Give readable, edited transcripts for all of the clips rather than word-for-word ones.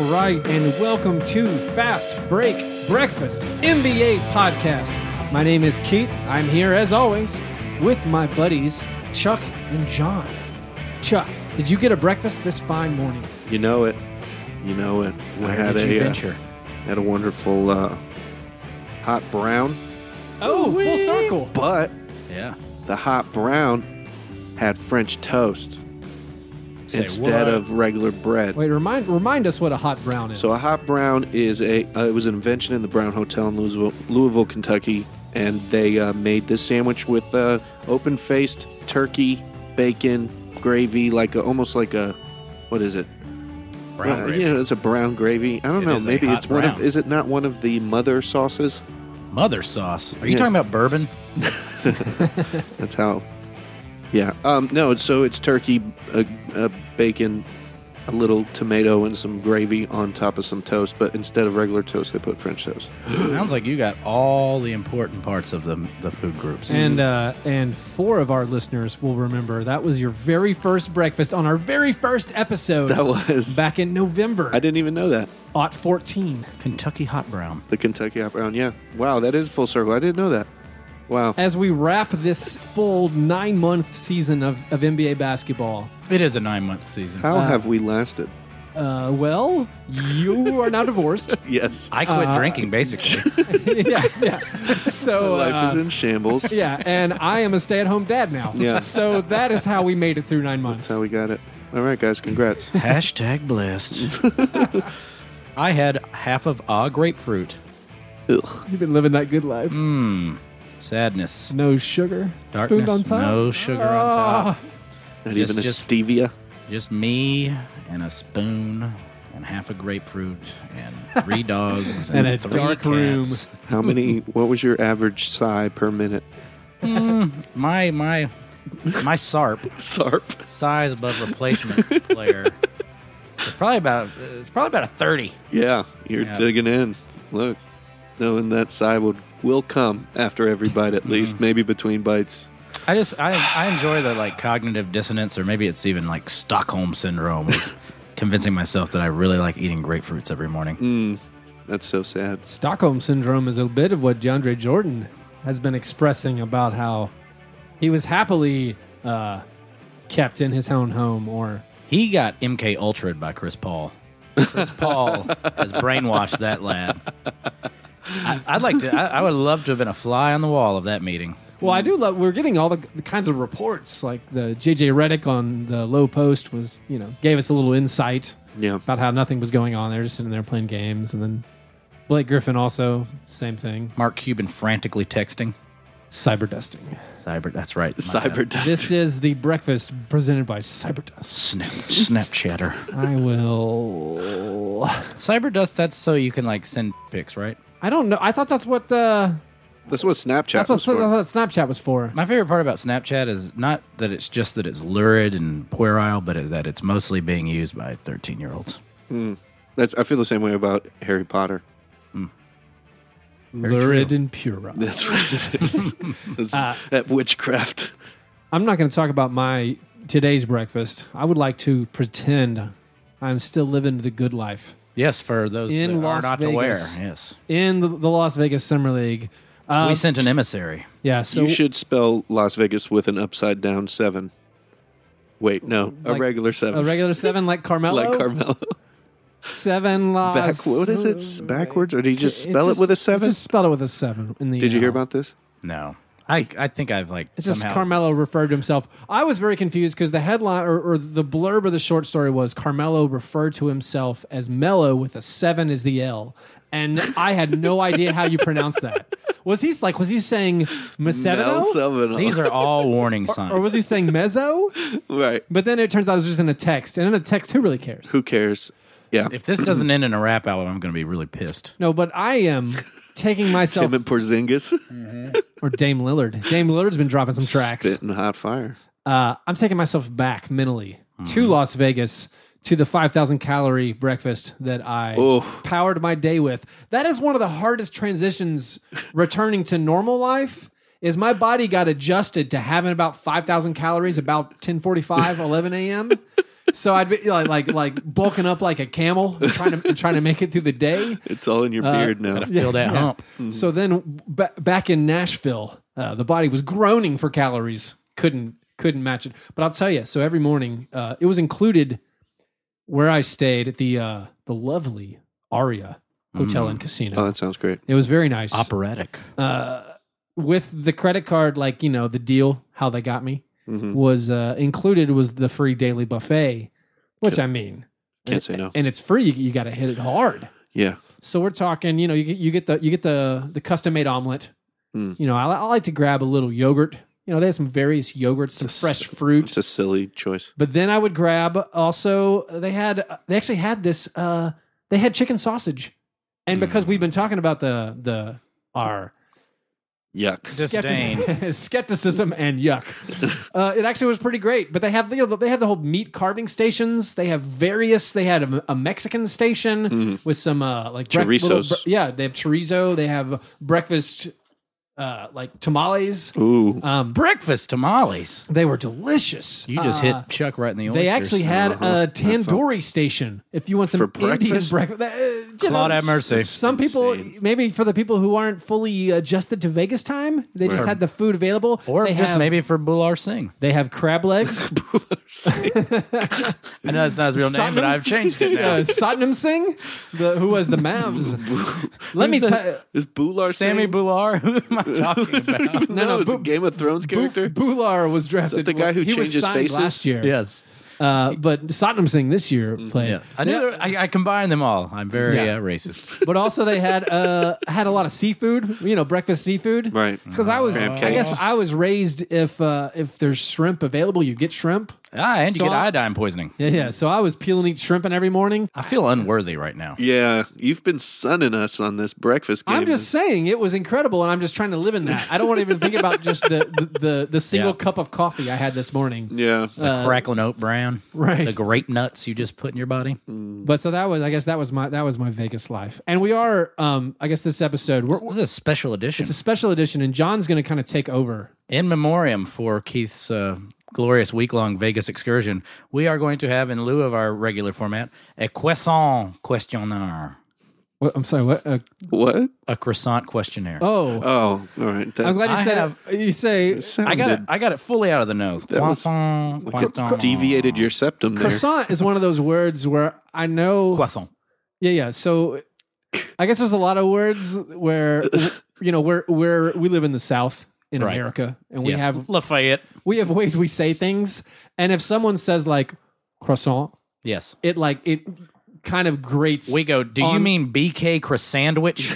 All right, and welcome to Fast Break Breakfast NBA Podcast. My name is Keith. I'm here, as always, with my buddies, Chuck and John. Chuck, did you get a breakfast this fine morning? You know it. You know it. We Where did you venture? Had a wonderful hot brown, Oh, full circle. but Yeah. the hot brown had French toast Say instead what? of regular bread. Wait, remind us what a hot brown is. So a hot brown is it was an invention in the Brown Hotel in Louisville, Kentucky, and they made this sandwich with open-faced turkey, bacon, gravy, almost like a, what is it? Brown gravy. You know, it's a brown gravy. I don't It know. is a Maybe hot it's one of. brown. Is it not one of the mother sauces? Mother sauce. Are you Yeah. talking about bourbon? That's how. Yeah. No. So it's turkey, bacon, a little tomato, and some gravy on top of some toast. But instead of regular toast, they put French toast. Sounds like you got all the important parts of the food groups. And four of our listeners will remember that was your very first breakfast on our very first episode. That was back in November. I didn't even know that. Aught 14. Kentucky hot brown. The Kentucky Hot Brown. Yeah. Wow. That is full circle. I didn't know that. Wow. As we wrap this full 9-month season of NBA basketball, It is a 9-month season. How have we lasted? well, you are now divorced. Yes. I quit drinking, basically. yeah. So, Life is in shambles. yeah, and I am a stay-at-home dad now. Yeah. So that is how we made it through 9 months. That's how we got it. All right, guys. Congrats. Hashtag blessed. I had half of a grapefruit. Ugh. You've been living that good life. Sadness. No sugar. Darkness. Spoon on top. No sugar on top. Not Just- even a just- stevia. Just me and a spoon and half a grapefruit and 3 dogs And a 3 dark cats. room. How many? What was your average sigh per minute? My SARP, Sarp. size above replacement player, it's probably about a 30. Yeah, you're Yeah. digging in. Look, knowing that sigh will come after every bite, at least, maybe between bites. I enjoy the cognitive dissonance, or maybe it's even like Stockholm syndrome, of convincing myself that I really like eating grapefruits every morning. That's so sad. Stockholm Syndrome is a bit of what DeAndre Jordan has been expressing about how he was happily kept in his own home, or He got MK Ultra'd by Chris Paul. Chris Paul has brainwashed that lad. I would love to have been a fly on the wall of that meeting. well, I do love. We're getting all the kinds of reports, like the JJ Redick on the Low Post was, gave us a little insight Yeah. about how nothing was going on. They're just sitting there playing games, and then Blake Griffin also same thing. Mark Cuban frantically texting. Cyberdusting. That's right. my Cyber bad. dust. This is the breakfast presented by Cyberdust. Snapchatter. I will. Cyberdust, that's so you can send pics, right? I don't know. I thought that's what the. That's what Snapchat That's what was for. Snapchat was for. My favorite part about Snapchat is not that it's just that it's lurid and puerile, but that it's mostly being used by 13-year-olds. I feel the same way about Harry Potter. Lurid and puerile. That's what it is. It's that witchcraft. I'm not going to talk about my today's breakfast. I would like to pretend I'm still living the good life Yes, for those In that Las are not aware. Vegas. Yes. in the Las Vegas Summer League. We sent an emissary. Yeah, so You should spell Las Vegas with an upside down 7. Wait, no, a Like regular 7. a regular 7 like Carmelo. like Carmelo. 7 Las. What is it? Backwards? Or did you just It's spell it with a 7? Just spell it with a 7 in the. Did you hear about this? No. I think I've It's just somehow... Carmelo referred to himself. I was very confused because the headline or the blurb of the short story was Carmelo referred to himself as Mello with a 7 as the L. And I had no idea how you pronounce that. Was he saying Mesevino? Mel These are all warning signs. Or was he saying Mezzo? Right. But then it turns out it was just in a text. And in a text, who really cares? Who cares? Yeah. If this doesn't end in a rap album, I'm going to be really pissed. No, but I am taking myself Him and Porzingis. or Dame Lillard. Dame Lillard's been dropping some tracks. Spitting hot fire. I'm taking myself back mentally to Las Vegas to the 5,000 calorie breakfast that I powered my day with. That is one of the hardest transitions returning to normal life. Is my body got adjusted to having about 5,000 calories about 10:45, 11 a.m. So I'd be like bulking up like a camel, and trying to make it through the day. It's all in your beard now. Gotta feel that hump. So then back in Nashville, the body was groaning for calories. Couldn't match it. But I'll tell you. So every morning, it was included where I stayed at the lovely Aria Hotel and Casino. Oh, that sounds great. It was very nice. Operatic. With the credit card, like, you know, the deal, how they got me was included was the free daily buffet, which I mean, Can't say no. and it's free. You got to hit it hard. Yeah. So we're talking, you know, you get the custom made omelet. You know, I like to grab a little yogurt. You know, they have some various yogurts, some fresh fruit. It's a silly choice. But then I would grab also. They actually had this. They had chicken sausage, and because we've been talking about our Yuck. Disdain. skepticism and yuck, it actually was pretty great. But they have the whole meat carving stations. They have various. They had a Mexican station with some like Chorizos. they have chorizo. They have breakfast. Like tamales. Ooh. Breakfast tamales. They were delicious. You just hit Chuck right in the oysters. They actually had a tandoori station. If you want some For Indian breakfast? breakfast, Claude have mercy. Some people, insane. maybe for the people who aren't fully adjusted to Vegas time, they just had the food available. Or they just maybe for Bular Singh. they have crab legs. I know that's not his real name, but I've changed it now. Satnam Singh, who was the Mavs. Let me tell you. Is Bular Sammy Singh? Bular? Who am I talking about? No, Is it a Game of Thrones character? Bular was drafted. the guy who he was changes signed faces? last year. Yes. But Satnam Singh this year played. Yeah. I knew I combined them all. I'm very racist. But also they had a lot of seafood, you know, breakfast seafood. Right. Because I Crab guess cakes. I was raised if there's shrimp available, you get shrimp. And you So get I- iodine poisoning. Yeah. So I was peel and eat shrimp every morning. I feel unworthy right now. Yeah. You've been sunning us on this breakfast game. I'm just saying it was incredible, and I'm just trying to live in that. I don't want to even think about just the single Yeah. cup of coffee I had this morning. Yeah. Crackling oat bran. Right. The grape nuts you just put in your body. But so that was my Vegas life, and we are I guess this episode This is a special edition. it's a special edition, and John's going to kind of take over. In memoriam for Keith's glorious week-long Vegas excursion, we are going to have, in lieu of our regular format, a croissant questionnaire. What, I'm sorry. What? What? A croissant questionnaire. Oh, Oh, all right. That I'm glad you I said have- it. You say sounded I got it fully out of the nose. was- Croissant. deviated your septum there. croissant is one of those words where I know. Croissant. Yeah. So I guess there's a lot of words where you know where we live in the South in Right. America, and we Yeah. have Lafayette. ways we say things, and if someone says like croissant, Yes. it kind of grates. We go, do you on- mean BK croissandwich?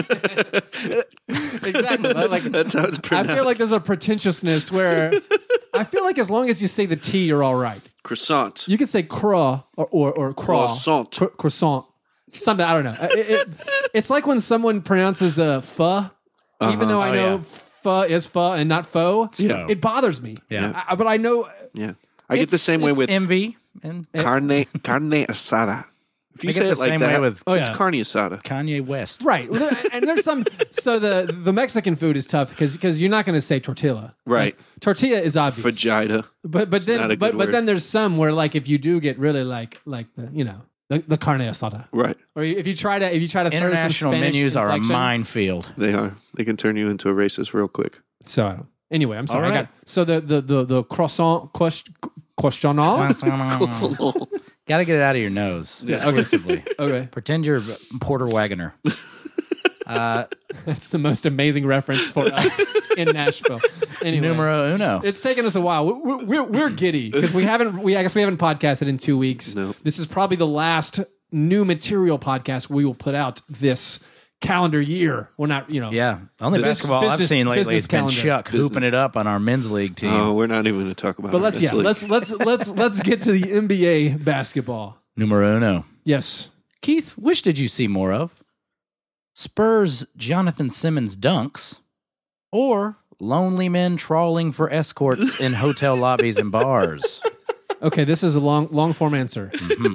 exactly like That's how it's I pronounced. feel like there's a pretentiousness where I feel like as long as you say the T, you're all right. croissant. You could say craw or craw. Croissant. Croissant. Something, I don't know. It's like when someone pronounces a pho, even though I Oh, know yeah. pho is pho and not faux. Yeah. It bothers me. Yeah. But I know Yeah. I get the same way with MV and carne asada. If you I get say the it like same way that, with- Oh, it's yeah. carne asada. Kanye West. right. And there's some. So the Mexican food is tough because you're not going to say tortilla. Right. Like, tortilla is obvious. Vagina. But not a then good but word. then there's some where like if you do get really like the you know the carne asada, Right. or if you try to throw some International Spanish menus are a inflection. minefield. They are. They can turn you into a racist real quick. So I don't. Anyway, I'm sorry. All I right. got so the croissant questionnaire. Got to get it out of your nose exclusively. Okay, Pretend you're Porter Wagoner. that's the most amazing reference for us in Nashville. Anyway, Numero uno. it's taken us a while. We're giddy because I guess we haven't podcasted in 2 weeks. No. This is probably the last new material podcast we will put out this calendar year. We're not, you know. Yeah. Only basketball I've business- seen lately business has been calendar. Chuck hooping it up on our men's league team. Oh, we're not even going to talk about But it. let's get to the NBA basketball. Numero uno. Yes. Keith, which did you see more of? Spurs Jonathan Simmons dunks or lonely men trawling for escorts in hotel lobbies and bars? Okay, this is a long form answer.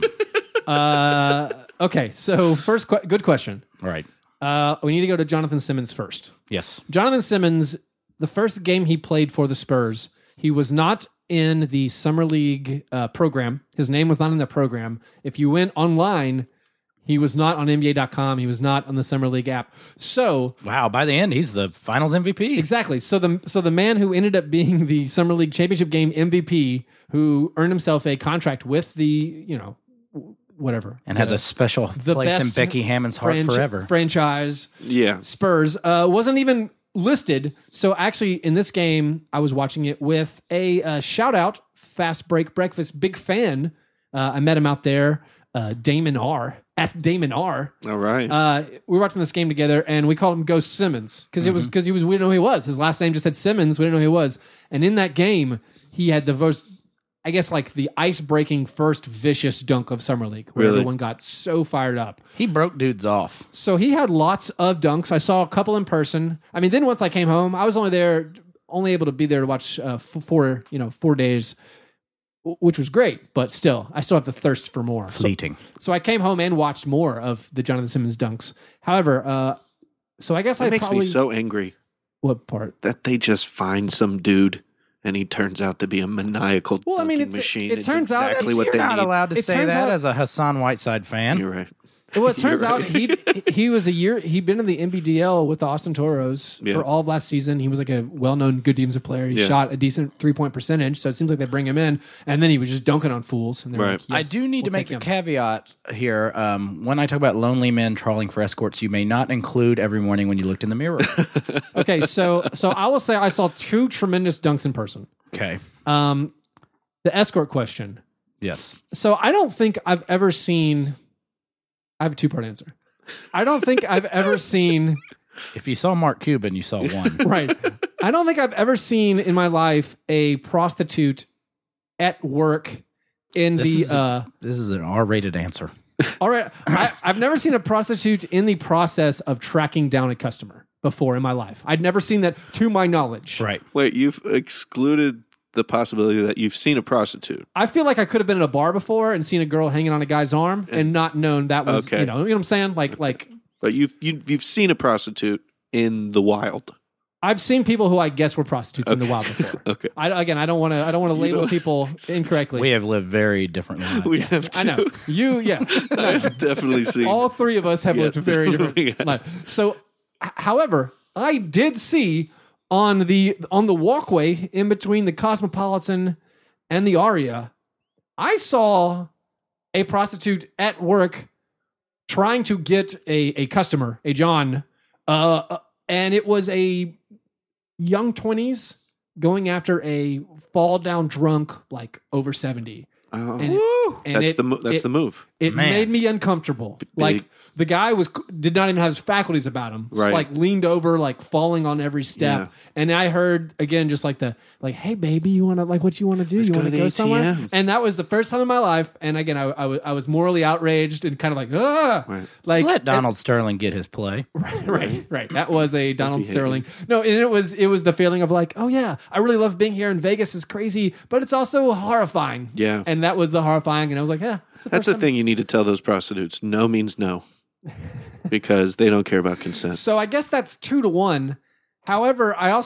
Okay, so first good question. Right. We need to go to Jonathan Simmons first. Yes. Jonathan Simmons, the first game he played for the Spurs, he was not in the Summer League program. His name was not in the program. If you went online, he was not on NBA.com. He was not on the Summer League app. So Wow, by the end, he's the finals MVP. exactly. So the man who ended up being the Summer League championship game MVP, who earned himself a contract with the, whatever. And has a special place in best Becky Hammond's heart forever. franchise Yeah. Spurs, wasn't even listed. So actually in this game, I was watching it with a shout out, Fast Break Breakfast, big fan. I met him out there, Damon R. At Damon R. All right. We were watching this game together, and we called him Ghost Simmons because we didn't know who he was. His last name just said Simmons. We didn't know who he was. And in that game, he had the most, I guess, like the ice-breaking first vicious dunk of Summer League, where Really? everyone got so fired up. He broke dudes off. So he had lots of dunks. I saw a couple in person. I mean, then once I came home, I was only able to be there to watch 4 days, which was great. But still, I still have the thirst for more. Fleeting. So I came home and watched more of the Jonathan Simmons dunks. However, so I guess that I makes probably me so angry what part? that they just find some dude and he turns out to be a maniacal Well, I mean, dunking it machine. it It's turns out exactly it's- what You're they not need. allowed to It say turns that out- as a Hassan Whiteside fan. You're right. Well, it turns You're out right. he was he'd been in the NBDL with the Austin Toros Yeah. for all of last season. He was like a well-known good defensive player. He Yeah. shot a decent 3-point percentage, so it seems like they bring him in, and then he was just dunking on fools. And they're Right. like, I yes, do need we'll to make take a him. caveat here. When I talk about lonely men trawling for escorts, you may not include every morning when you looked in the mirror. Okay, so I will say I saw 2 tremendous dunks in person. Okay. The escort question. Yes. So I don't think I've ever seen. I have a 2-part answer. I don't think I've ever seen. If you saw Mark Cuban, you saw one. Right. I don't think I've ever seen in my life a prostitute at work in This the. This is an R-rated answer. All right. I've never seen a prostitute in the process of tracking down a customer before in my life. I'd never seen that to my knowledge. Right. Wait, you've excluded the possibility that you've seen a prostitute. I feel like I could have been in a bar before and seen a girl hanging on a guy's arm and not known that was, Okay. you know what I'm saying? Like But you've seen a prostitute in the wild. I've seen people who I guess were prostitutes in the wild before. Okay. I don't want to label know- people incorrectly. We have lived very different lives. We have to. I know you. Yeah, I've definitely seen. all 3 of us have lived very different Yeah. lives. So, however, I did see on the walkway in between the Cosmopolitan and the Aria, I saw a prostitute at work trying to get a customer, a John, and it was a young 20s going after a fall down drunk, like over 70. Oh, And it- and that's it- that's it- the move. It Man. made me uncomfortable. Like the guy did not even have his faculties about him. Just Right. like leaned over, like falling on every step. Yeah. And I heard again, just like hey baby, you want to what you want to do? You go want to to the go somewhere? ATM. And that was the first time in my life. And again, I was morally outraged and kind of like, Right. like Let Donald Sterling get his play. right. That was a Donald behavior. Sterling. No, and it was the feeling of like, oh yeah, I really love being here in Vegas. Is crazy, but it's also horrifying. Yeah. And that was the horrifying. And I was like, yeah, That's the thing you need to tell those prostitutes. No means no. Because they don't care about consent. So I guess that's 2-1. However, I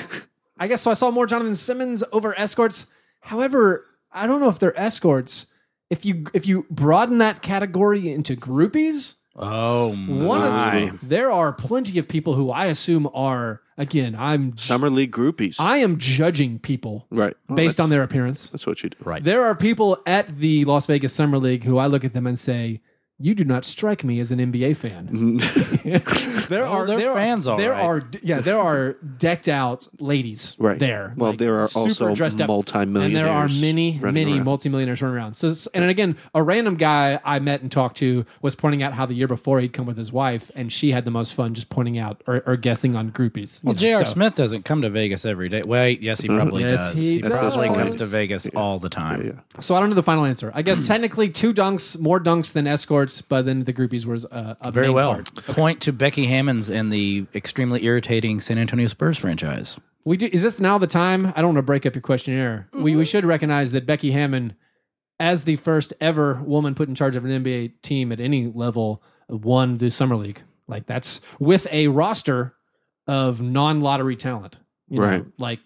saw more Jonathan Simmons over escorts. However, I don't know if they're escorts. If you broaden that category into groupies, Oh my! there are plenty of people who I assume are again. Summer League groupies. I am judging people right. Well, based on that's- their appearance. That's what you do. Right. There are people at the Las Vegas Summer League who I look at them and say, "You do not strike me as an NBA fan." There Well, they're fans, all there right. there are decked out ladies Right. there. Well, there are super also dressed up. multimillionaires and there are running many around. multimillionaires running around. So, and again, a random guy I met and talked to was pointing out how the year before he'd come with his wife, and she had the most fun just pointing out or guessing on groupies. Well, J.R. Smith doesn't come to Vegas every day. Wait, yes, he probably Yes, does. he probably does. comes to Vegas all the time. Yeah. So I don't know the final answer. I guess technically 2 dunks, more dunks than escorts, but then the groupies was a Very main well. part. Point to Becky Hammonds and the extremely irritating San Antonio Spurs franchise. We do. Is this now the time? I don't want to break up your questionnaire. We should recognize that Becky Hammond, as the first ever woman put in charge of an NBA team at any level, won the Summer League. Like that's with a roster of non-lottery talent. You know, Right. like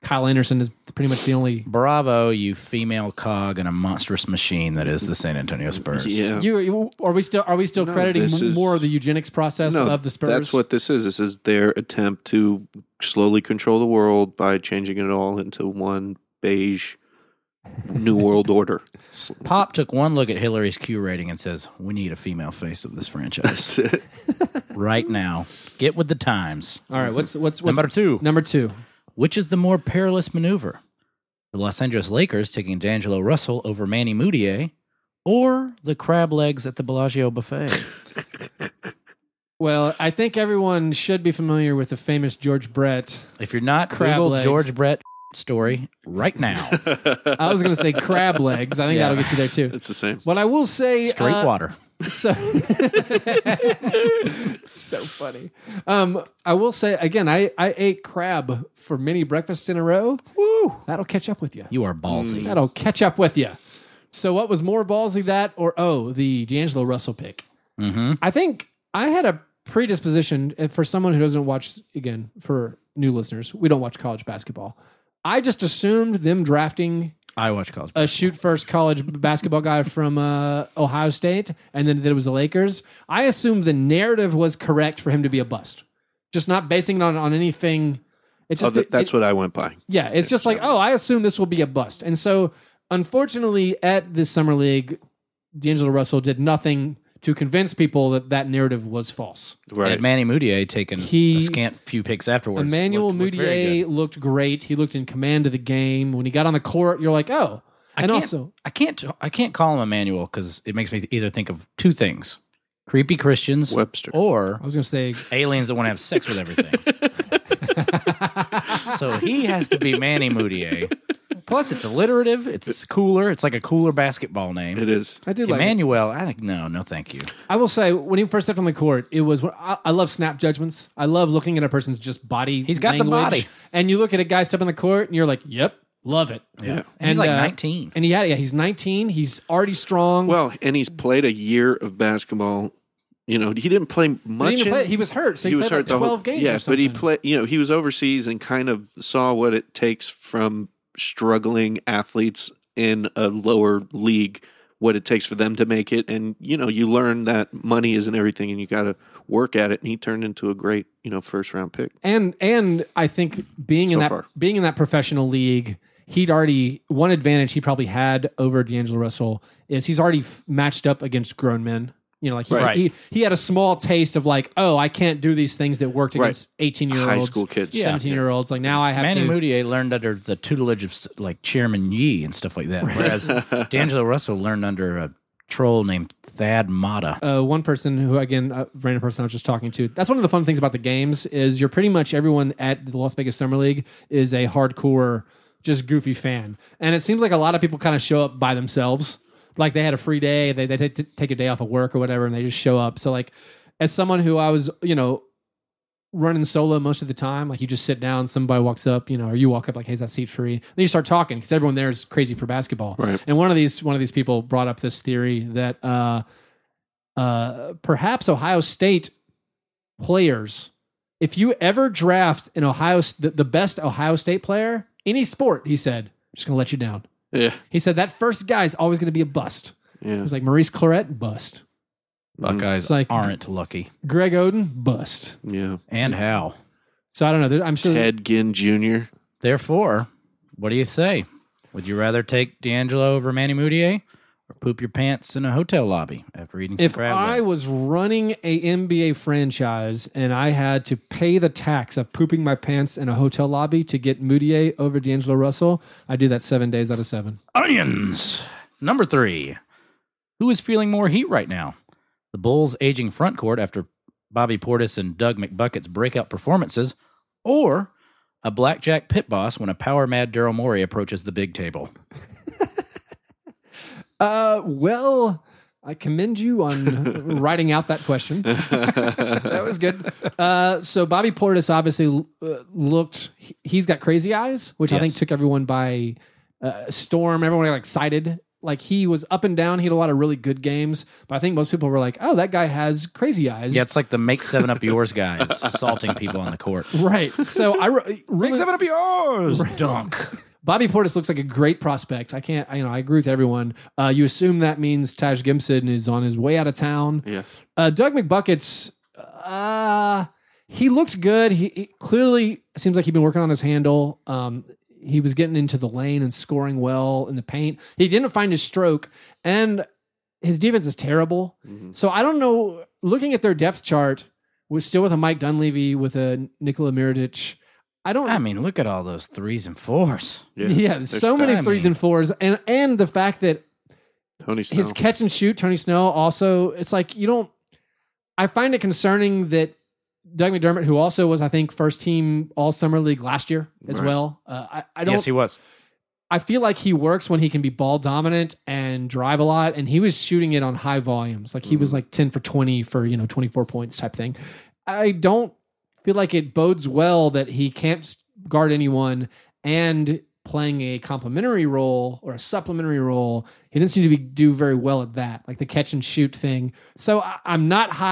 Kyle Anderson is pretty much the only. Bravo, you female cog in a monstrous machine that is the San Antonio Spurs. Yeah. Are we still No, crediting this is- more of the eugenics process No, of the Spurs? that's what this is. This is their attempt to slowly control the world by changing it all into one beige new world order. Pop took one look at Hillary's Q rating and says, "We need a female face of this franchise That's it. right now. Get with the times." All right, what's Number two. Number two. Which is the more perilous maneuver? The Los Angeles Lakers taking D'Angelo Russell over Manny Mudiay, or the crab legs at the Bellagio buffet? Well, I think everyone should be familiar with the famous George Brett. If you're not, Crab Google legs. George Brett story right now. I was going to say crab legs. I think Yeah. that'll get you there too. It's the same. What I will say, Straight water. So, it's so funny. I will say again, I ate crab for many breakfasts in a row. Woo! That'll catch up with you. You are ballsy. That'll catch up with you. So, what was more ballsy, that or the D'Angelo Russell pick? Mm-hmm. I think I had a predisposition for someone who doesn't watch. Again, for new listeners, we don't watch college basketball. I just assumed them drafting I watch college. a shoot first college basketball guy from Ohio State, and then that it was the Lakers. I assumed the narrative was correct for him to be a bust, just not basing it on anything. It's just That's what I went by. yeah. It's just like, I assume this will be a bust, and so unfortunately, at this summer league, D'Angelo Russell did nothing to convince people that narrative was false. Right. Had Manny Mudiay taken a scant few picks afterwards. Emmanuel looked very Mudiay good. looked great. He looked in command of the game. When he got on the court, you're like, oh. And I can't call him Emmanuel because it makes me either think of two things: creepy Christians Webster. or I was going to say, aliens that want to have sex with everything. So he has to be Manny Mudiay. Plus, it's alliterative. It's cooler. It's like a cooler basketball name. It is. I did like it. Emmanuel. I think no, thank you. I will say, when he first stepped on the court, it was. I love snap judgments. I love looking at a person's just body. He's got the language. body. And you look at a guy step on the court, and you're like, "Yep, love it." Yeah. And he's like And, 19. And he's 19. He's already strong. Well, and he's played a year of basketball. You know, he didn't play much. He was hurt, so he played like 12 games. Yeah, or but he something. played. You know, he was overseas and kind of saw what it takes from struggling athletes in a lower league, what it takes for them to make it. And you know, you learn that money isn't everything, and you got to work at it. And he turned into a great, first round pick. And I think being in that professional league, he'd already one advantage he probably had over D'Angelo Russell is he's already matched up against grown men. You know, like he had a small taste of like, oh, I can't do these things that worked against 18-year-olds, high school kids, 17-year-olds. Like now I have Manny to. Mudiay learned under the tutelage of like Chairman Yee and stuff like that, whereas D'Angelo Russell learned under a troll named Thad Matta. One person who, again, a random person I was just talking to. That's one of the fun things about the games is you're pretty much everyone at the Las Vegas Summer League is a hardcore, just goofy fan, and it seems like a lot of people kind of show up by themselves. Like they had a free day, they take a day off of work or whatever, and they just show up. So like, as someone who I was, running solo most of the time, like you just sit down, somebody walks up, or you walk up like, hey, is that seat free? Then you start talking because everyone there is crazy for basketball. Right. And one of these people brought up this theory that perhaps Ohio State players, if you ever draft an the best Ohio State player, any sport, he said, just gonna let you down. Yeah, He said that first guy's always going to be a bust. yeah. It was like Maurice Claret, bust. Buckeyes It's like- aren't lucky. Greg Oden, bust. Yeah. And how? So I don't know. I'm sure. Ted Ginn Jr. Therefore, what do you say? Would you rather take D'Angelo over Manny Mudiay or poop your pants in a hotel lobby after eating some If crab I legs? was running a NBA franchise and I had to pay the tax of pooping my pants in a hotel lobby to get Mudiay over D'Angelo Russell, I'd do that 7 days out of 7. Onions. Number 3. Who is feeling more heat right now? The Bulls' aging front court after Bobby Portis and Doug McBucket's breakout performances, or a blackjack pit boss when a power-mad Daryl Morey approaches the big table? Well, I commend you on writing out that question. That was good. So Bobby Portis obviously he's got crazy eyes, which I Yes. think took everyone by storm. Everyone got excited like he was up and down. He had a lot of really good games, but I think most people were like, "Oh, that guy has crazy eyes." Yeah, it's like the make 7 Up yours guys assaulting people on the court. right. So really, Make 7 Up yours, dunk. Bobby Portis looks like a great prospect. I agree with everyone. You assume that means Taj Gibson is on his way out of town. Yeah. Doug McBuckets, he looked good. He clearly seems like he'd been working on his handle. He was getting into the lane and scoring well in the paint. He didn't find his stroke, and his defense is terrible. Mm-hmm. So I don't know. Looking at their depth chart, with a Mike Dunleavy, with a Nikola Mirotic, I mean, look at all those 3s and 4s. Yeah, there's so many 3s and 4s, and the fact that Tony Snell. his catch and shoot, Tony Snell, also, it's like I find it concerning that Doug McDermott, who also was, I think, first team All Summer League last year as well. I don't. Yes, he was. I feel like he works when he can be ball dominant and drive a lot, and he was shooting it on high volumes. Like he was like 10 for 20 for 24 points type thing. I don't feel like it bodes well that he can't guard anyone and playing a complementary role or a supplementary role. He didn't seem to do very well at that, like the catch and shoot thing. So I'm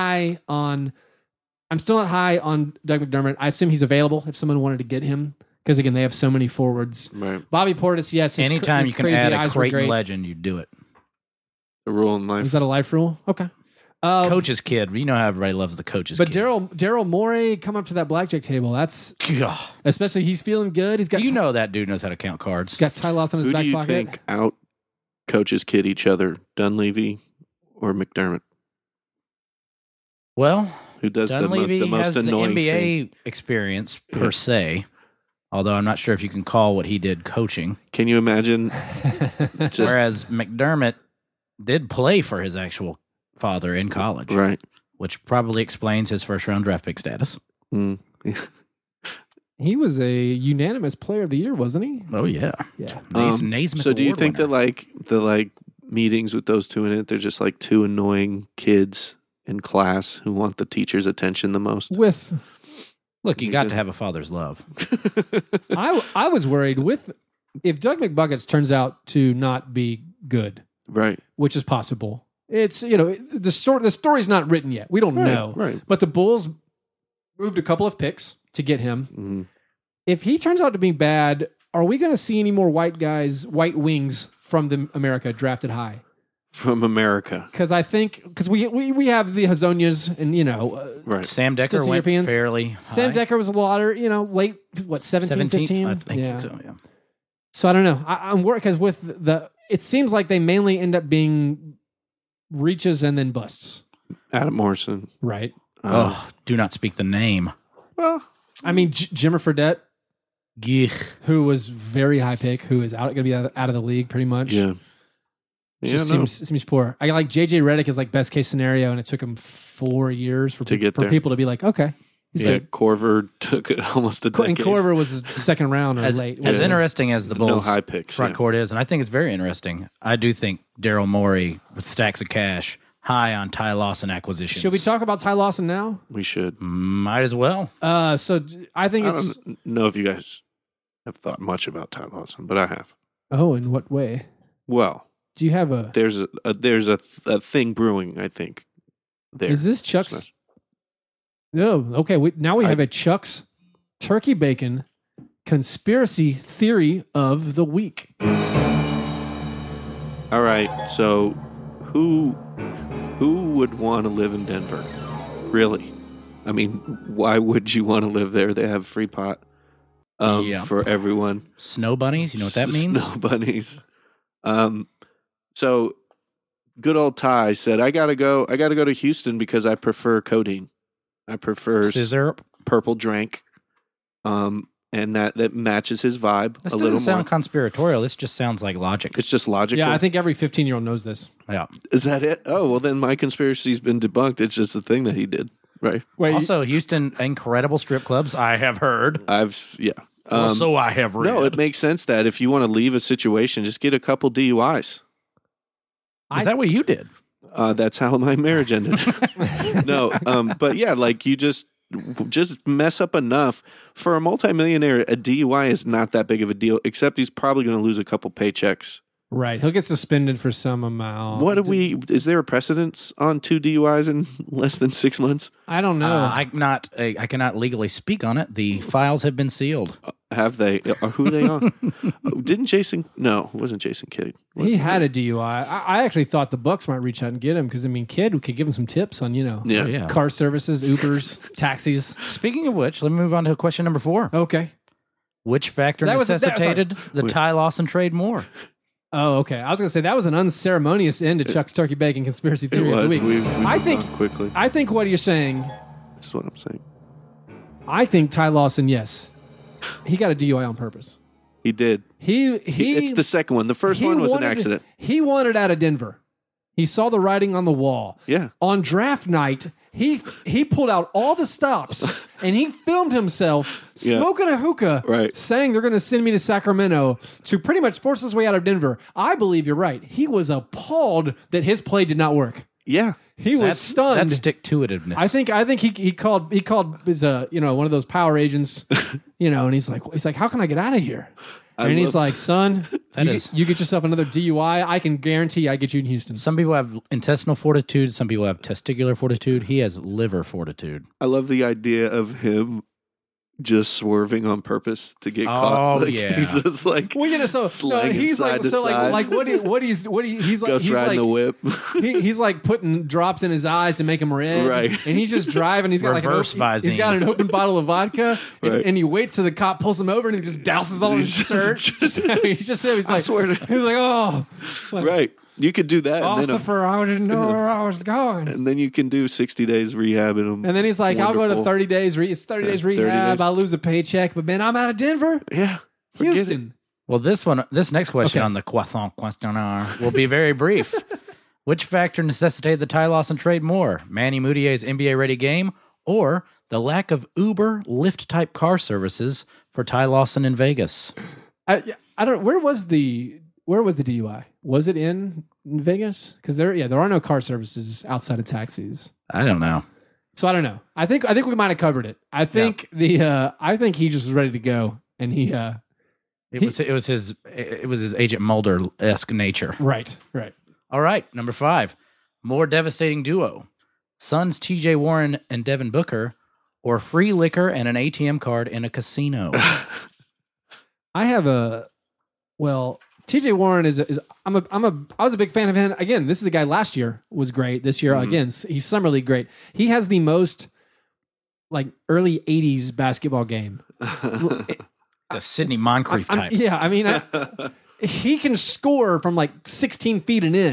still not high on Doug McDermott. I assume he's available if someone wanted to get him. Because again, they have so many forwards. Right. Bobby Portis, yes. Anytime you can crazy add a eyes were Creighton great. legend, you do it. The rule in life. Is that a life rule? Okay. Coach's kid. You know how everybody loves the coach's But kid. Daryl Morey come up to that blackjack table. That's Ugh. especially he's feeling good. He's got that dude knows how to count cards. he's got Ty Loss in his Who back do you pocket. think out coaches kid each other, Dunleavy or McDermott? Well, Who does the Dunleavy most has the annoying NBA thing? experience per se. Although I'm not sure if you can call what he did coaching. Can you imagine? Just Whereas McDermott did play for his actual father in college, right. which probably explains his first round draft pick status. Mm. He was a unanimous player of the year, wasn't he? Oh yeah, Yeah. Naismith So do you Award think winner. that the meetings with those two in it, they're just like two annoying kids in class who want the teacher's attention the most? With Look, you got to have a father's love. I was worried with if Doug McBuckets turns out to not be good, Right. which is possible. It's the story's not written yet. We don't know. Right. But the Bulls moved a couple of picks to get him. Mhm. If he turns out to be bad, are we going to see any more white wings from the America drafted high? From America. Because we have the Hazonias and Right. Sam Decker Still went Europeans. fairly high. Sam Decker was a lotter, late 17, 15? I think Yeah. so. Yeah. So I don't know. I'm worried because it seems like they mainly end up being reaches and then busts, Adam Morrison. right? Oh, do not speak the name. Well, I mean, Jimmer Fredette, Gih. who was very high pick, who is going to be out of the league pretty much. yeah. It Yeah, just no. seems poor. I like JJ Redick is like best case scenario, and it took him 4 years for To get there. people to be like, okay, he's Yeah, good. Corver took almost a decade. And Corver was second round or As late. Yeah. interesting as the No Bulls' high picks, front yeah. court is, and I think it's very interesting. I do think Daryl Morey with stacks of cash, high on Ty Lawson acquisitions. Should we talk about Ty Lawson now? We should. Might as well. So I think I it's don't know if you guys have thought much about Ty Lawson, but I have. oh, in what way? Well, Do you have a? there's a thing brewing, I think. There. Is this Chuck's? No. Okay. Now we have a Chuck's turkey bacon conspiracy theory of the week. All right. So, who would want to live in Denver? Really? I mean, why would you want to live there? They have free pot Yeah. for everyone. Snow bunnies, you know what that means? Snow bunnies. So good old Ty said, I gotta go to Houston because I prefer codeine. I prefer Scissor. purple drink. And that matches his vibe This a little doesn't sound more. conspiratorial. This just sounds like logic. It's just logical. Yeah, I think every 15-year-old knows this. Yeah. Is that it? Oh, well then my conspiracy's been debunked. It's just a thing that he did. Right. Wait, Also, Houston, incredible strip clubs, I have heard. Yeah. Or so I have read. No, it makes sense that if you want to leave a situation, just get a couple DUIs. Is that what you did? That's how my marriage ended. No, but yeah, like you just mess up enough for a multimillionaire. A DUI is not that big of a deal, except he's probably going to lose a couple paychecks Right. He'll get suspended for some amount. Is there a precedence on 2 DUIs in less than 6 months? I don't know. I cannot legally speak on it. The files have been sealed. Have they? Who are they on? Didn't Jason? No, it wasn't Jason Kidd. He had a DUI. I actually thought the Bucks might reach out and get him because, I mean, Kidd could give him some tips on, Yeah. car services, Ubers, taxis. Speaking of which, let me move on to question number 4. Okay. Which factor necessitated the Ty Lawson trade more? Oh, okay. I was going to say that was an unceremonious end to Chuck's turkey bacon conspiracy It theory of was. the week. I think quickly. I think what you're saying. This is what I'm saying. I think Ty Lawson, yes, he got a DUI on purpose. He did. It's the second one. The first one was an accident. He wanted out of Denver. He saw the writing on the wall. Yeah. On draft night, he pulled out all the stops and he filmed himself smoking a hookah, right, saying they're going to send me to Sacramento to pretty much force his way out of Denver. I believe you're right. He was appalled that his play did not work. Yeah. He was stunned. That's stick-to-itiveness. I think he called his one of those power agents, and he's like, how can I get out of here? And he's like, son, you get yourself another DUI. I can guarantee I get you in Houston. Some people have intestinal fortitude. Some people have testicular fortitude. He has liver fortitude. I love the idea of him just swerving on purpose to get caught. Yeah. He's just like, he's like, he's Ghost riding the whip. he's like putting drops in his eyes to make him red. Right. And he's just driving. He's got he's got an open bottle of vodka and he waits till the cop pulls him over and he just douses all his shirt. He's like, oh. Right. You could do that. Ossifer, I didn't know where I was going. And then you can do 60 days rehab in them. And then he's like, I'll go to 30 days. It's 30 days rehab. I'll lose a paycheck. But, man, I'm out of Denver. Yeah. Houston. Well, this next question on the Croissant Questionnaire will be very brief. Which factor necessitated the Ty Lawson trade more? Manny Moutier's NBA-ready game or the lack of Uber, Lyft-type car services for Ty Lawson in Vegas? I don't. Where was the DUI? Was it in Vegas? Because there are no car services outside of taxis. I don't know. So I don't know. I think we might have covered it. I think I think he just was ready to go, and it was his Agent Mulder-esque nature. Right. All right, number 5, more devastating duo: Suns TJ Warren and Devin Booker, or free liquor and an ATM card in a casino. I have TJ Warren I was a big fan of him. Again, this is a guy last year was great. This year, again, he's summer league great. He has the most like early 80s basketball game. The Sidney Moncrief type. He can score from like 16 feet and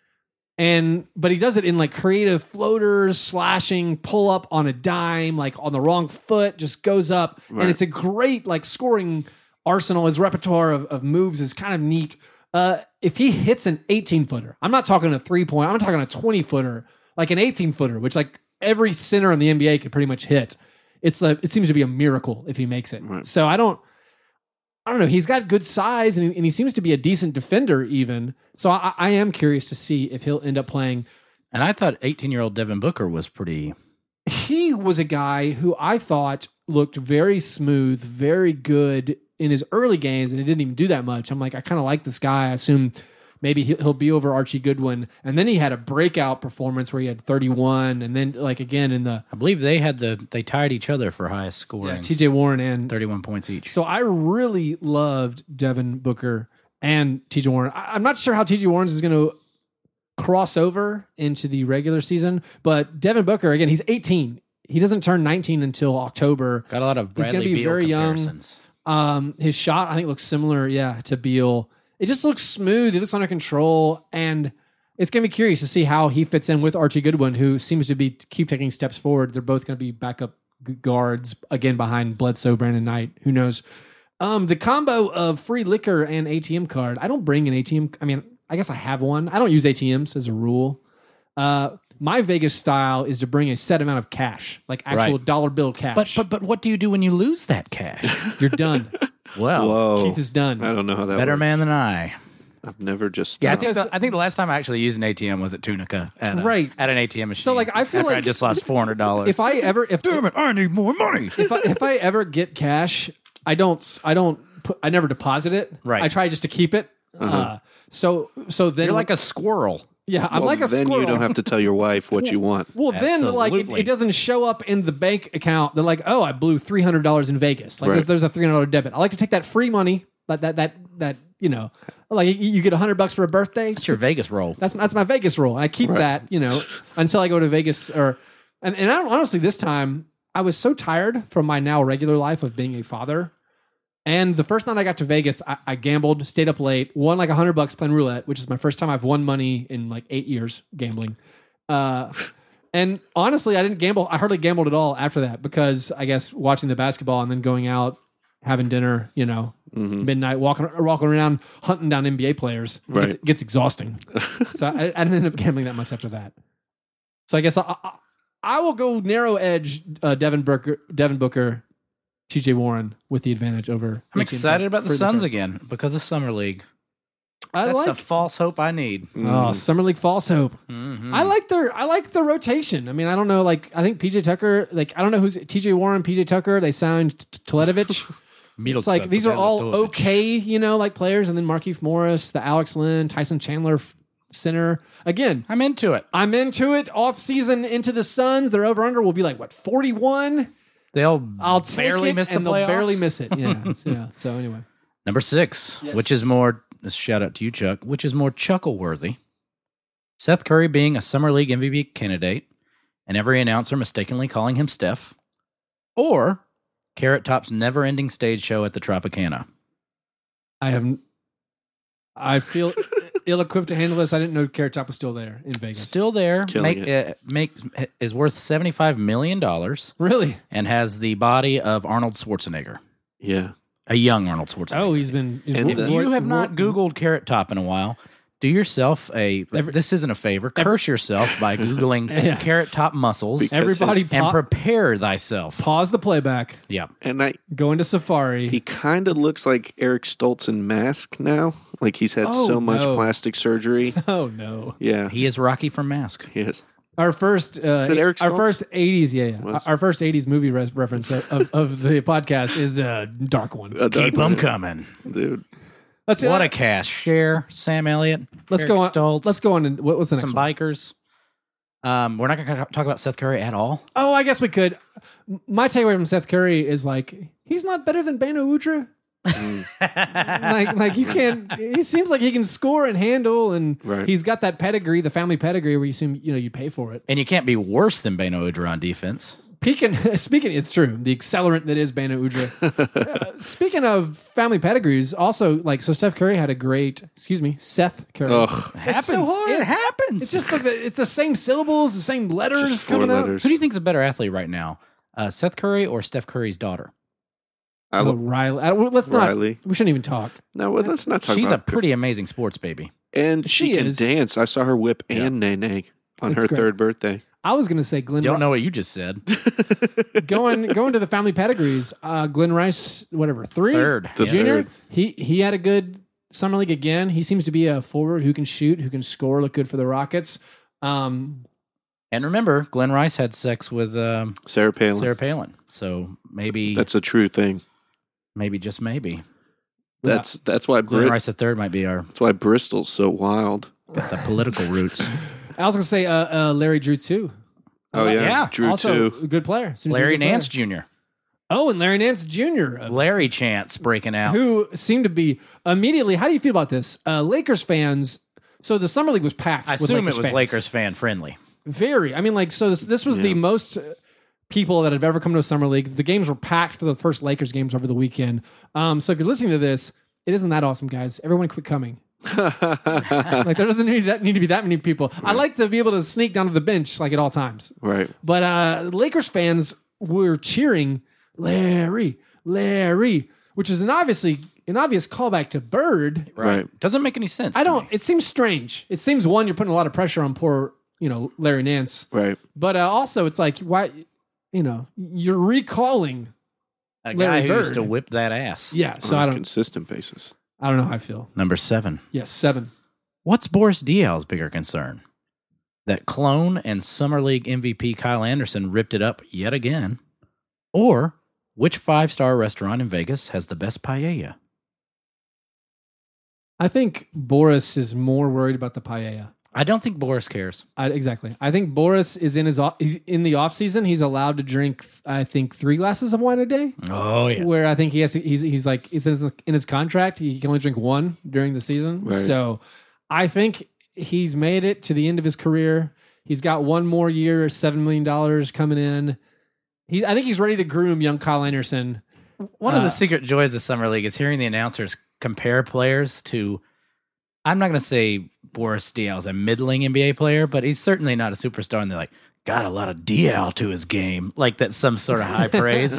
in. But he does it in like creative floaters, slashing, pull up on a dime, like on the wrong foot, just goes up. Right. And it's a great like scoring arsenal. His repertoire of moves is kind of neat. If he hits an 18-footer, I'm not talking a 3-point, I'm talking a 20-footer, like an 18-footer, which like every center in the NBA could pretty much hit. It seems to be a miracle if he makes it. Right. So I don't know. He's got good size and he seems to be a decent defender even. So I am curious to see if he'll end up playing. And I thought 18-year-old Devin Booker was pretty. He was a guy who I thought looked very smooth, very good in his early games, and he didn't even do that much. I'm like, I kind of like this guy. I assume maybe he'll be over Archie Goodwin. And then he had a breakout performance where he had 31, and then like again in the... I believe they tied each other for highest scoring. Yeah, TJ Warren and... 31 points each. So I really loved Devin Booker and TJ Warren. I'm not sure how TJ Warren is going to cross over into the regular season, but Devin Booker, again, he's 18. He doesn't turn 19 until October. Got a lot of Bradley He's going to be Beal very comparisons. Young. His shot, I think, looks similar, to Beal. It just looks smooth. He looks under control, and it's going to be curious to see how he fits in with Archie Goodwin, who seems to keep taking steps forward. They're both going to be backup guards, again, behind Bledsoe, Brandon Knight. Who knows? The combo of free liquor and ATM card. I don't bring an ATM. I mean, I guess I have one. I don't use ATMs as a rule. My Vegas style is to bring a set amount of cash, like actual dollar bill cash. But what do you do when you lose that cash? You're done. Well, whoa. Keith is done. I don't know how that Better works. man than I. I've never just... Yeah, I think the last time I actually used an ATM was at Tunica. At an ATM machine. So, like, I feel after like... I just lost $400. Damn it, I need more money. If I ever get cash, I never deposit it. Right. I try just to keep it So then You're like a squirrel. yeah, I'm like a then squirrel. you don't have to tell your wife what you want. Well, then like Absolutely. it doesn't show up in the bank account. They're like, oh, I blew $300 in Vegas. Like Right. there's a $300 debit. I like to take that free money. That you know, like you get $100 for a birthday. That's your Vegas roll. That's my Vegas roll. And I keep that, you know, until I go to Vegas and I don't, honestly, this time I was so tired from my now regular life of being a father. And the first night I got to Vegas, I gambled, stayed up late, won like $100 playing roulette, which is my first time I've won money in like 8 years gambling. And honestly, I didn't gamble. I hardly gambled at all after that because I guess watching the basketball and then going out, having dinner, you know, midnight, walking around, hunting down NBA players. It gets exhausting. So I didn't end up gambling that much after that. So I guess I will go narrow edge Devin Booker, TJ Warren with the advantage over. I'm excited about the Suns again because of Summer League. That's the false hope I need. Oh, Summer League false hope. Mm-hmm. I like the rotation. I mean, I don't know. Like, I think PJ Tucker. Like, I don't know who's TJ Warren, PJ Tucker. They signed Toledovich. It's like these are all okay, you know, like players, and then Markieff Morris, the Alex Lynn, Tyson Chandler center. Again, I'm into it. Off season into the Suns. Their over under will be like what 41. I'll take barely it, miss the and they'll playoffs. barely miss it. Yeah. So anyway, Number 6, which is more, shout out to you, Chuck, which is more chuckle-worthy. Seth Curry being a Summer League MVP candidate, and every announcer mistakenly calling him Steph, or Carrot Top's never-ending stage show at the Tropicana. I feel ill-equipped to handle this. I didn't know Carrot Top was still there in Vegas. Still there, Killing is worth $75 million, Really? and has the body of Arnold Schwarzenegger. Yeah. A young Arnold Schwarzenegger. Oh, he's been. And If you have not Googled Carrot Top in a while, do yourself this isn't a favor, curse yourself by Googling Carrot Top muscles. Because everybody and prepare thyself. pause the playback. Yeah. And Go into Safari. he kind of looks like Eric Stoltz in Mask now. Like he's had Oh, so much no. plastic surgery. Oh no! Yeah. He is Rocky from Mask. Yes. Our first, Eric our Stoltz? first '80s, Was? our first '80s movie reference of the podcast is Dark One. Keep them coming. Dude. Let's What a cast. Cher, Sam Elliott, let's Eric go on. Stoltz, Let's go on. And what's the next some one? bikers. We're not going to talk about Seth Curry at all. Oh, I guess we could. My takeaway from Seth Curry is like he's not better than Beno Udrih. like you can't. He seems like he can score and handle, and Right. he's got that pedigree, the family pedigree, where you assume you pay for it. And you can't be worse than Beno Udrih on defense. Speaking, it's true. The accelerant that is Beno Udrih. Speaking of family pedigrees, also so Steph Curry had a great. Seth Curry. Ugh. It happens. so hard. It happens. It's just like it's the same syllables, the same letters Just 4 coming out. letters. Who do you think's a better athlete right now? Seth Curry or Steph Curry's daughter? I Oh, look, Riley. Let's Riley. not. We shouldn't even talk. no, well, let's not talk She's a about pretty amazing sports baby. And she She can is. dance. I saw her whip Yeah. and Nene on It's her great. 3rd birthday. I was going to say Glenn. Don't know what you just said. Going to the family pedigrees. Glenn Rice, whatever, 3? Third. The Yes. Junior. third. He had a good summer league again. He seems to be a forward who can shoot, who can score, look good for the Rockets. And remember, Glenn Rice had sex with Sarah Palin. Sarah Palin. So maybe, That's a true thing. just maybe. That's why Glenn Rice III might be our that's why Bristol's so wild. got the political roots. I was going to say Larry Drew too. Oh yeah, yeah. Drew Also, too. a good player. Seems to be a Larry good player. Nance Jr. Oh, and Larry Nance Jr. Larry Chance breaking out. Who seemed to be immediately. How do you feel about this? Lakers fans. So the summer league was packed. I with assume Lakers it was fans. Lakers fan friendly. Very. I mean, so this was the most people that have ever come to a summer league. The games were packed for the first Lakers games over the weekend. So if you're listening to this, it isn't that awesome, guys. Everyone quit coming. Like there doesn't need to be that many people. I like to be able to sneak down to the bench like at all times. Right. But Lakers fans were cheering Larry, which is an obvious callback to Bird. Right. Doesn't make any sense. I to don't. me. It seems strange. It seems one, you're putting a lot of pressure on poor, Larry Nance. Right. But also, it's like why, you're recalling. A Larry guy who used Bird. to whip that ass. Yeah. So On I a don't. consistent basis. I don't know how I feel. Number 7. Yes, 7. What's Boris Diaw's bigger concern? That clone and Summer League MVP Kyle Anderson ripped it up yet again? Or which 5-star restaurant in Vegas has the best paella? I think Boris is more worried about the paella. I don't think Boris cares. Exactly. I think Boris is he's in the off season. He's allowed to drink, I think, 3 glasses of wine a day. Oh, yes. Where I think he's like, it's in his contract. He can only drink 1 during the season. Right. So I think he's made it to the end of his career. He's got 1 more year, $7 million coming in. I think he's ready to groom young Kyle Anderson. One of the secret joys of Summer League is hearing the announcers compare players to, I'm not going to say Boris Diaw's a middling NBA player, but he's certainly not a superstar. And they're like, got a lot of Diaw to his game. Like that's some sort of high praise.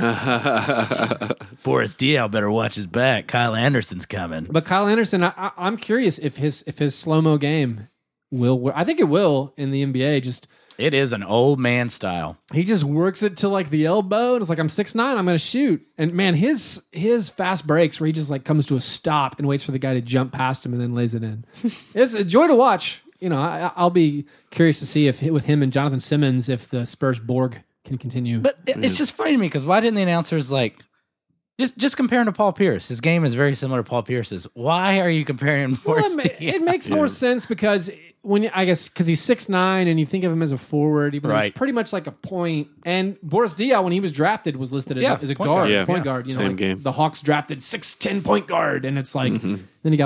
Boris Diaw better watch his back. Kyle Anderson's coming. But Kyle Anderson, I'm curious if his slow-mo game will. I think it will in the NBA. Just It is an old man style. he just works it to like the elbow, and it's like I'm 6'9", I'm going to shoot. And man, his fast breaks where he just like comes to a stop and waits for the guy to jump past him and then lays it in. It's a joy to watch. You know, I'll be curious to see if with him and Jonathan Simmons if the Spurs Borg can continue. But it's just funny to me because why didn't the announcers like just compare him to Paul Pierce? His game is very similar to Paul Pierce's. Why are you comparing him to Boris Diaw? It makes more sense because because he's 6'9" and you think of him as a forward, even though he's Right. pretty much like a point. And Boris Diaw, when he was drafted, was listed as a point guard, guard. Yeah. point guard. You know, Same like game. the Hawks drafted 6'10" point guard, and it's like then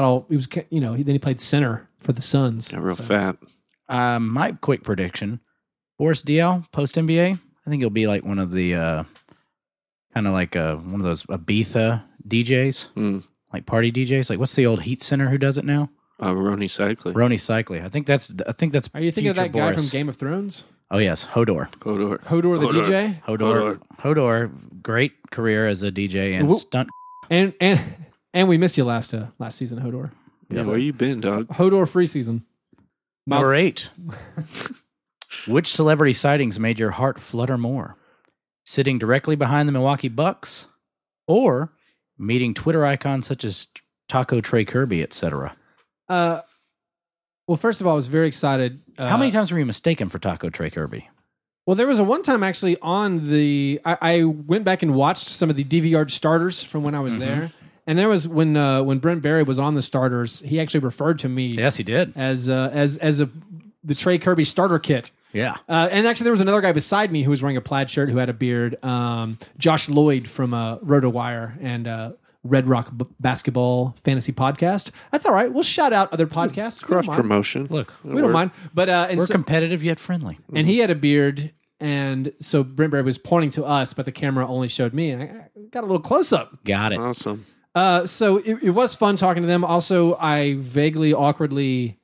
he played center for the Suns. Got real fat. My quick prediction: Boris Diaw post NBA. I think he'll be like one of the kind of like one of those Ibiza DJs, like party DJs. Like what's the old Heat Center who does it now? Ronnie Cycling. Rony Cycli. I think that's. Are you thinking of that future guy Boris. from Game of Thrones? Oh yes, Hodor. Hodor the DJ? Hodor. Great career as a DJ and Who- stunt. And we missed you last season, Hodor. Yeah, where you been, dog? Hodor free season. Number 8. Which celebrity sightings made your heart flutter more? Sitting directly behind the Milwaukee Bucks, or meeting Twitter icons such as Taco Trey Kirby, etc. Well, first of all, I was very excited. How many times were you mistaken for Taco Trey Kirby? Well, there was a one time actually on the. I went back and watched some of the DVR starters from when I was there, and there was when Brent Barry was on the starters, he actually referred to me Yes, he did. as the Trey Kirby starter kit. Yeah. And actually, there was another guy beside me who was wearing a plaid shirt who had a beard. Josh Lloyd from RotoWire and Red Rock Basketball Fantasy Podcast. That's all right. We'll shout out other podcasts. We don't Cross mind. promotion. Look, We don't mind. But we're competitive yet friendly. and he had a beard, and so Brent Barry was pointing to us, but the camera only showed me, and I got a little close up. Got it. Awesome. So it was fun talking to them. Also, I vaguely, awkwardly,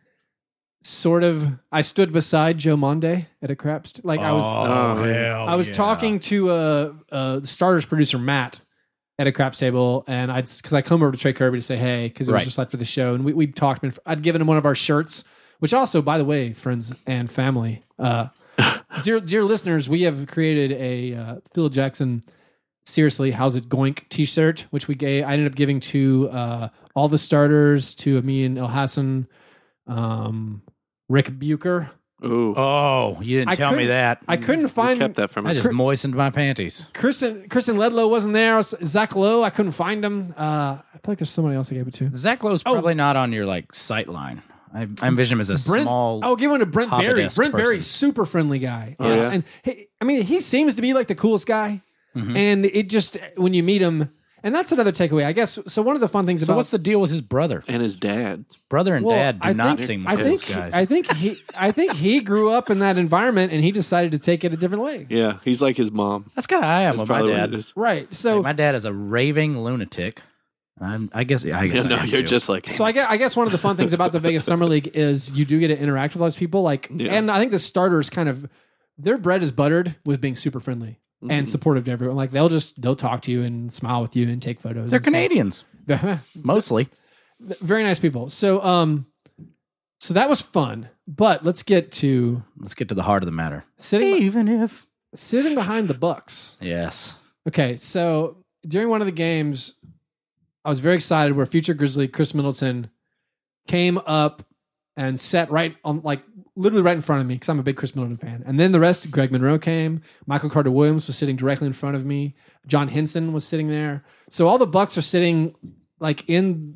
I stood beside Joe Monday at a craps. hell I was talking to starters producer Matt at a craps table, and because I come over to Trey Kirby to say hey, because it was Right. just like for the show, and we talked. I'd given him one of our shirts, which also, by the way, friends and family, dear listeners, we have created a Phil Jackson. Seriously, how's it goink T-shirt, which I ended up giving to all the starters, to me and El Hassan, Rick Bucher. Ooh. Oh, you didn't tell me couldn't- that. I couldn't You find kept that from I us. just moistened my panties. Kristen Ledlow wasn't there. Zach Lowe, I couldn't find him. I feel like there's somebody else I gave it to. Zach Lowe's probably not on your like sight line. I envision him as a Brent, small. I'll give one to Brent Barry. Hobbit-esque Brent Barry, person. super friendly guy. Oh, yeah? And he seems to be like the coolest guy. Mhm. And it just, when you meet him, and that's another takeaway, I guess. So one of the fun things So about what's the deal with his brother? And his dad. Brother and Well, dad do I not think- seem I like think those guys. I think he grew up in that environment and he decided to take it a different way. Yeah, he's like his mom. That's kind of how I am That's with my probably dad. what it is. Right. So Like, my dad is a raving lunatic. I guess. Yeah, I no, am you're too. just like So I guess one of the fun things about the Vegas Summer League is you do get to interact with those people. Yeah. And I think the starters kind of their bread is buttered with being super friendly and supportive to everyone. Like they'll talk to you and smile with you and take photos. They're and stuff. Canadians mostly. Very nice people. So so that was fun. But let's get to Let's get to the heart of the matter. sitting if behind the Bucks. yes, Okay, so during one of the games, I was very excited where future Grizzly Chris Middleton came up and sat right on, like literally right in front of me because I'm a big Chris Middleton fan. And then the rest, Greg Monroe came, Michael Carter Williams was sitting directly in front of me, John Henson was sitting there. So all the Bucks are sitting like in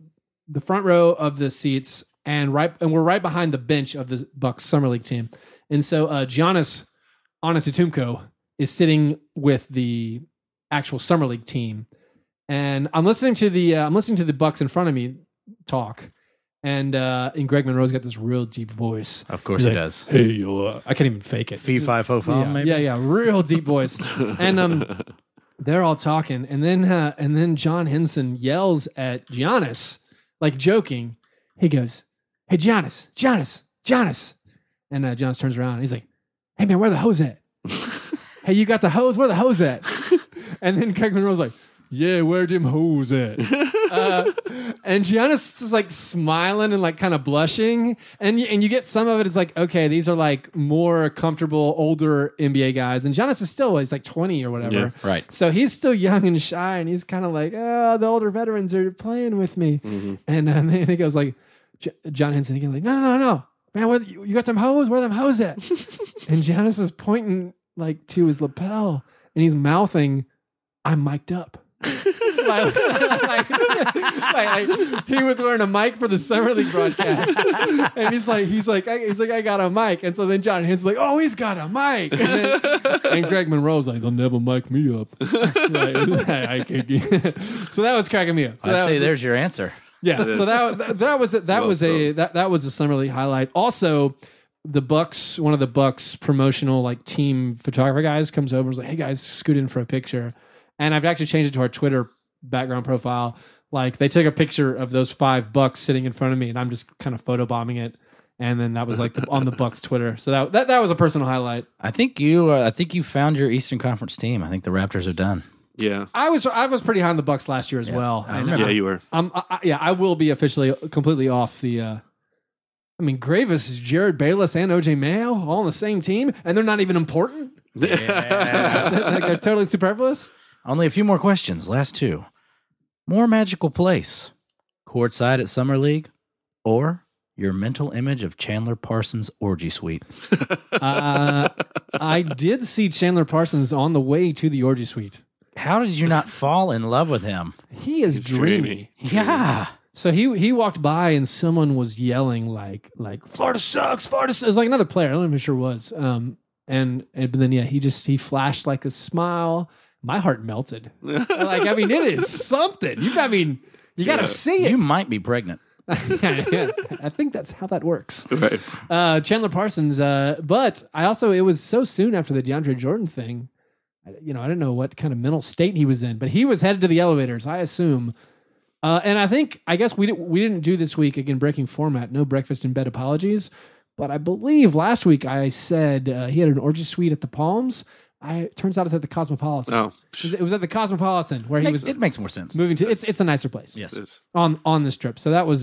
the front row of the seats, and we're right behind the bench of the Bucks Summer League team. And so Giannis Antetokounmpo is sitting with the actual Summer League team, and I'm listening to the Bucks in front of me talk, and Greg Monroe's got this real deep voice. Of course He's he like, does. Hey, yo, I can't even fake it. Fee, fi, fo, fum, maybe? Yeah, real deep voice. And they're all talking, and then John Henson yells at Giannis, like joking. He goes, "Hey, Giannis. And Giannis turns around and he's like, "Hey, man, where the hose at? Hey, you got the hose? Where the hose at?" And then Craig Monroe's like, "Yeah, where them hose at?" And Giannis is like smiling and like kind of blushing. And you get some of it is like, okay, these are like more comfortable, older NBA guys. And Giannis is still, he's like 20 or whatever. Yeah, right. So he's still young and shy. And he's kind of like, oh, the older veterans are playing with me. Mm-hmm. And then he goes like, John Henson, again, like, no. Man, you got them hose? Where them hose at? And Giannis is pointing like to his lapel and he's mouthing, "I'm mic'd up." like, he was wearing a mic for the Summer League broadcast, and he's like, I got a mic, and so then John Henson's like, "Oh, he's got a mic," and Greg Monroe's like, "They'll never mic me up." So that was cracking me up. So I'd say there's your answer. Yeah. So that was a Summer League highlight. Also, the Bucks, one of the Bucks promotional like team photographer guys comes over and is like, "Hey guys, scoot in for a picture." And I've actually changed it to our Twitter background profile. Like they took a picture of those 5 Bucks sitting in front of me, and I'm just kind of photobombing it. And then that was like on the Bucks Twitter. So that was a personal highlight. I think you found your Eastern Conference team. I think the Raptors are done. Yeah, I was pretty high on the Bucks last year as well. I And, remember. yeah, you were. I will be officially completely off the. I mean, Gravis, Jared Bayless, and OJ Mayo all on the same team, and they're not even important. Yeah. They're totally superfluous. Only a few more questions. Last 2. More magical place, courtside at Summer League, or your mental image of Chandler Parsons' orgy suite? I did see Chandler Parsons on the way to the orgy suite. How did you not fall in love with him? He is He's dreamy. Yeah. So he walked by and someone was yelling like Florida sucks. Florida sucks. It was like another player. I don't know who sure was. But then he flashed like a smile. My heart melted. Like, I mean, it is something. You got to see it. You might be pregnant. Yeah. I think that's how that works. Right. Chandler Parsons. But it was so soon after the DeAndre Jordan thing. I didn't know what kind of mental state he was in, but he was headed to the elevators, I assume. And I guess we didn't do this week, again, breaking format, no breakfast in bed apologies. But I believe last week I said he had an orgy suite at the Palms. Turns out it's at the Cosmopolitan. Oh, It was at the Cosmopolitan where he was It makes more sense. moving to. It's a nicer place. Yes. On this trip. So that was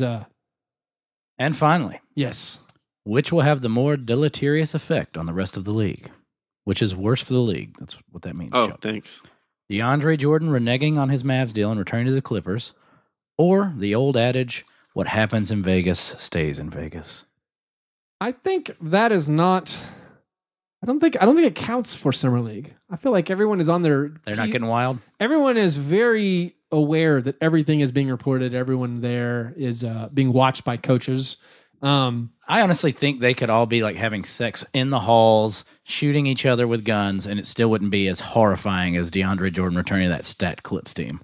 And finally, yes. which will have the more deleterious effect on the rest of the league? Which is worse for the league? That's what that means, Oh, Chuck. thanks. DeAndre Jordan reneging on his Mavs deal and returning to the Clippers, or the old adage, what happens in Vegas stays in Vegas? I think that is not. I don't think it counts for Summer League. I feel like everyone is on their. They're not getting wild? Everyone is very aware that everything is being reported. Everyone there is being watched by coaches. I honestly think they could all be like having sex in the halls, shooting each other with guns, and it still wouldn't be as horrifying as DeAndre Jordan returning to that Stat Clips team.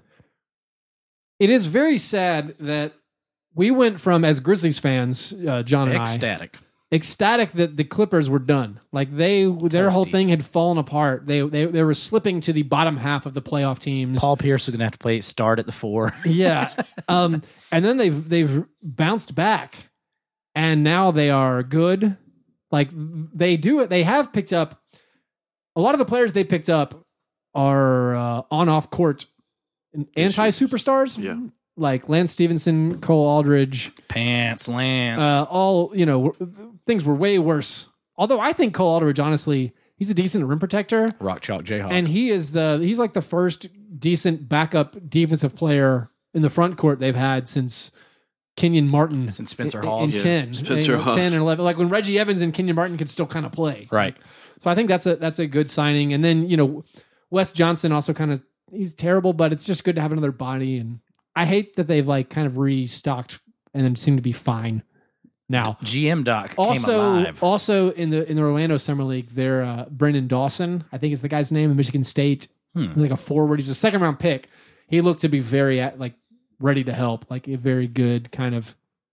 It is very sad that we went from, as Grizzlies fans, John and ecstatic that the Clippers were done. Like their whole thing had fallen apart. They were slipping to the bottom half of the playoff teams. Paul Pierce was going to have to start at the 4. Yeah. And then they've bounced back, and now they are good. Like they have picked up a lot of the players they picked up are on off court anti-superstars. Yeah. Like Lance Stevenson, Cole Aldridge, Lance. all, things were way worse. Although I think Cole Aldridge, honestly, he's a decent rim protector. Rock Chalk Jayhawk. And he's like the first decent backup defensive player in the front court they've had since Kenyon Martin. Since Spencer in Hawes. 10. Spencer Hawes. 10 and 11. Like when Reggie Evans and Kenyon Martin could still kind of play. Right. So I think that's a good signing. And then, Wes Johnson also kind of, he's terrible, but it's just good to have another body. And I hate that they've like kind of restocked and then seemed to be fine. Now, GM Doc came alive. also in the Orlando Summer League, there Brendan Dawson, I think is the guy's name in Michigan State. He's like a forward. He's a second round pick. He looked to be very ready to help, like a very good kind of.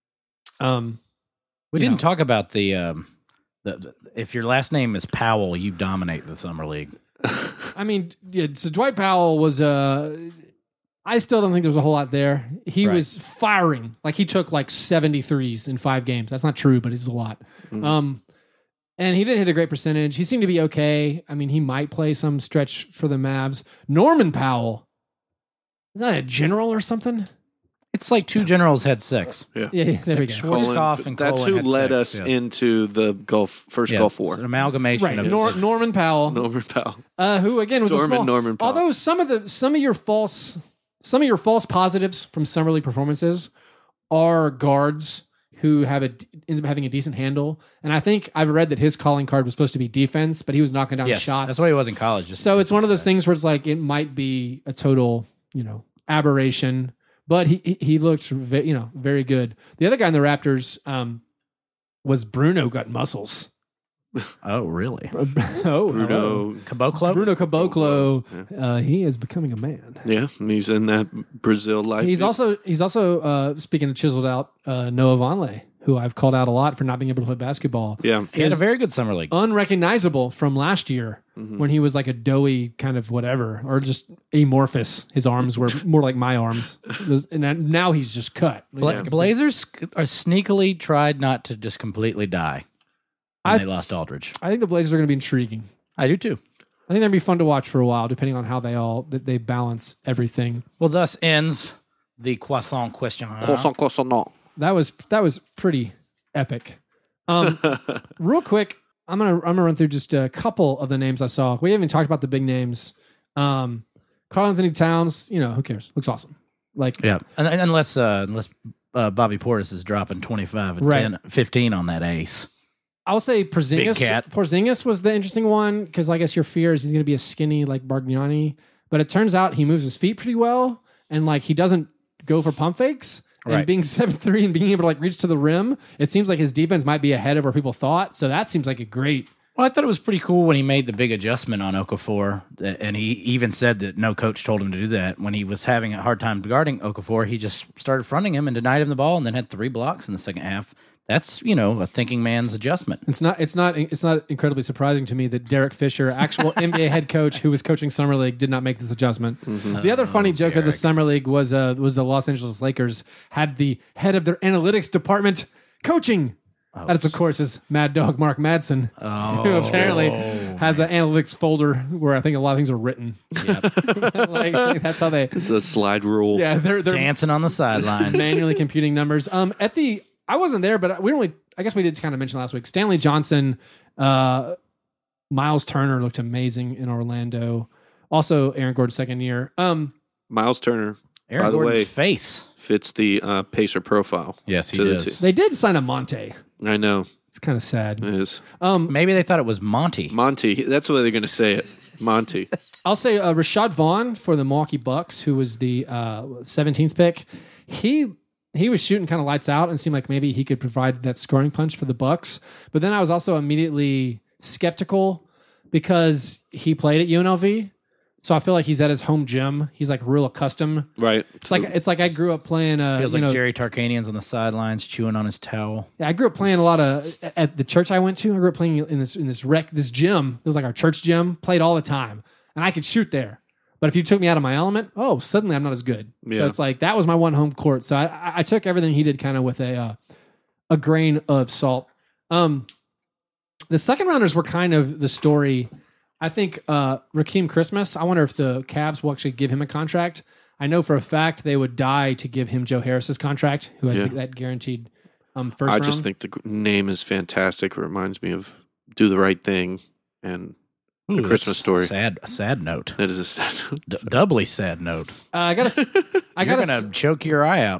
We didn't talk about the if your last name is Powell, you dominate the Summer League. I mean, yeah, so Dwight Powell was I still don't think there's a whole lot there. He was firing. Like he took like 73s in 5 games. That's not true, but it's a lot. And he didn't hit a great percentage. He seemed to be okay. I mean, he might play some stretch for the Mavs. Norman Powell. Is that a general or something? It's like 2 generals had 6. Yeah, there we go. Schwarzkopf and that's Colin who had led 6, us into the Gulf It's War. an amalgamation Right, of Norman Powell. Norman Powell. Who again was a Storm small. and Norman Powell. Although some of your false positives from summer league performances are guards who end up having a decent handle, and I think I've read that his calling card was supposed to be defense, but he was knocking down shots. That's why he was in college. So it's one of those things where it's like it might be a total aberration, but he looks very good. The other guy in the Raptors was Bruno Gut Muscles. Oh, really? Bruno Caboclo? Bruno Caboclo. He is becoming a man. Yeah, and he's in that Brazil life. He's also speaking of chiseled out Noah Vonleh, who I've called out a lot for not being able to play basketball. Yeah, He had a very good Summer League. Unrecognizable from last year when he was like a doughy kind of whatever, or just amorphous. His arms were more like my arms, and now he's just cut. Blazers are sneakily tried not to just completely die. They lost Aldridge. I think the Blazers are going to be intriguing. I do too. I think they're going to be fun to watch for a while, depending on how they balance everything. Well, thus ends the croissant question. Croissant. That was pretty epic. Real quick, I'm gonna run through just a couple of the names I saw. We haven't even talked about the big names. Karl Anthony Towns, who cares? Looks awesome. Yeah, unless Bobby Portis is dropping 25 and 10, 15 on that ace. I'll say Porzingis. Big cat. Porzingis was the interesting one because I guess your fear is he's going to be a skinny like Bargnani, but it turns out he moves his feet pretty well and he doesn't go for pump fakes. And being 7'3" and being able to reach to the rim, it seems like his defense might be ahead of where people thought. So that seems like a great. Well, I thought it was pretty cool when he made the big adjustment on Okafor, and he even said that no coach told him to do that. When he was having a hard time guarding Okafor, he just started fronting him and denied him the ball, and then had 3 blocks in the second half. That's a thinking man's adjustment. It's not incredibly surprising to me that Derek Fisher, actual NBA head coach who was coaching Summer League, did not make this adjustment. Mm-hmm. The other funny joke of the Summer League was the Los Angeles Lakers had the head of their analytics department coaching. That is, of course, is Mad Dog Mark Madsen, who apparently has an analytics folder where I think a lot of things are written. Yep. That's how they. It's a slide rule. Yeah, they're dancing on the sidelines, manually computing numbers. I wasn't there, but I guess we did kind of mention last week. Stanley Johnson, Miles Turner looked amazing in Orlando. Also, Aaron Gordon's second year. Miles Turner, Aaron by the Gordon's way, face fits the Pacer profile. Yes, he does. They did sign a Monte. I know. It's kind of sad. It is. Maybe they thought it was Monty. Monty. That's the way they're going to say it. Monty. I'll say Rashad Vaughn for the Milwaukee Bucks, who was the 17th pick. He was shooting kind of lights out and seemed like maybe he could provide that scoring punch for the Bucks. But then I was also immediately skeptical because he played at UNLV. So I feel like he's at his home gym. He's real accustomed. Right. It's like I grew up playing. Feels like Jerry Tarkanian's on the sidelines chewing on his towel. Yeah, I grew up playing a lot at the church I went to. I grew up playing in this gym. It was like our church gym. Played all the time, and I could shoot there. But if you took me out of my element, suddenly I'm not as good. Yeah. So it's that was my one home court. So I took everything he did kind of with a grain of salt. The second rounders were kind of the story. I think Rakeem Christmas, I wonder if the Cavs will actually give him a contract. I know for a fact they would die to give him Joe Harris's contract, who has that guaranteed first round. I just think the name is fantastic. It reminds me of Do the Right Thing and The Christmas Story. A sad note. That is a sad note. Doubly sad note. You're gonna choke your eye out.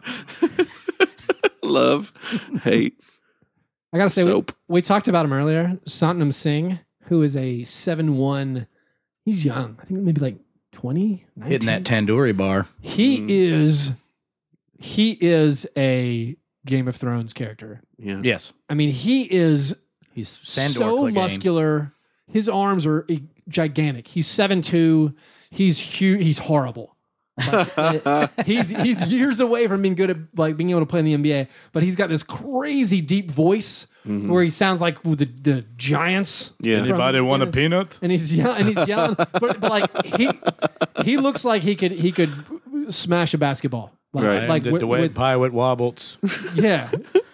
Love, hate. I gotta say, we talked about him earlier. Satnam Singh, who is a 7'1". He's young. I think maybe 20, 19. Hitting that tandoori bar. He is a Game of Thrones character. Yeah. Yes. I mean, he is He's Sandor so Clegane. muscular. His arms are gigantic. He's 7'2". He's huge. He's horrible. Like, he's years away from being good at like being able to play in the NBA, but he's got this crazy deep voice where he sounds like the Giants. Yeah. Anybody want a peanut? And he's yelling, but like he looks like he could smash a basketball. Like, Right. like The way Pilot wobbles. yeah.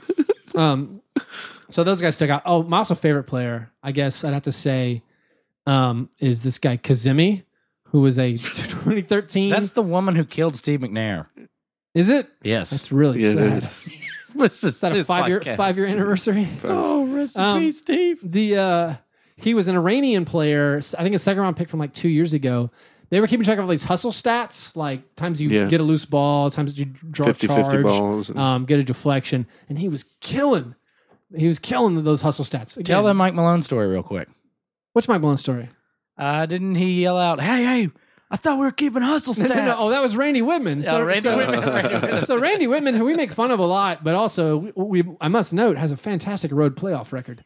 So those guys stick out. Oh, my also favorite player, I guess I'd have to say, is this guy Kazemi, who was a 2013. That's the woman who killed Steve McNair. Is it? Yes. That's really Yeah, it sad. is. Is that a 5-year anniversary? Oh, rest in peace, Steve. He was an Iranian player. I think a second round pick from like 2 years ago. They were keeping track of all these hustle stats, like times you Yeah. get a loose ball, times you draw 50-50 a charge, balls. get a deflection, and he was killing. He was killing those hustle stats. Again, Tell the Mike Malone story real quick. What's Mike Malone's story? Didn't he yell out, hey, I thought we were keeping hustle stats. No. Oh, that was Randy Whitman. Randy Whitman. So Randy Whitman, who we make fun of a lot, but also I must note, has a fantastic road playoff record.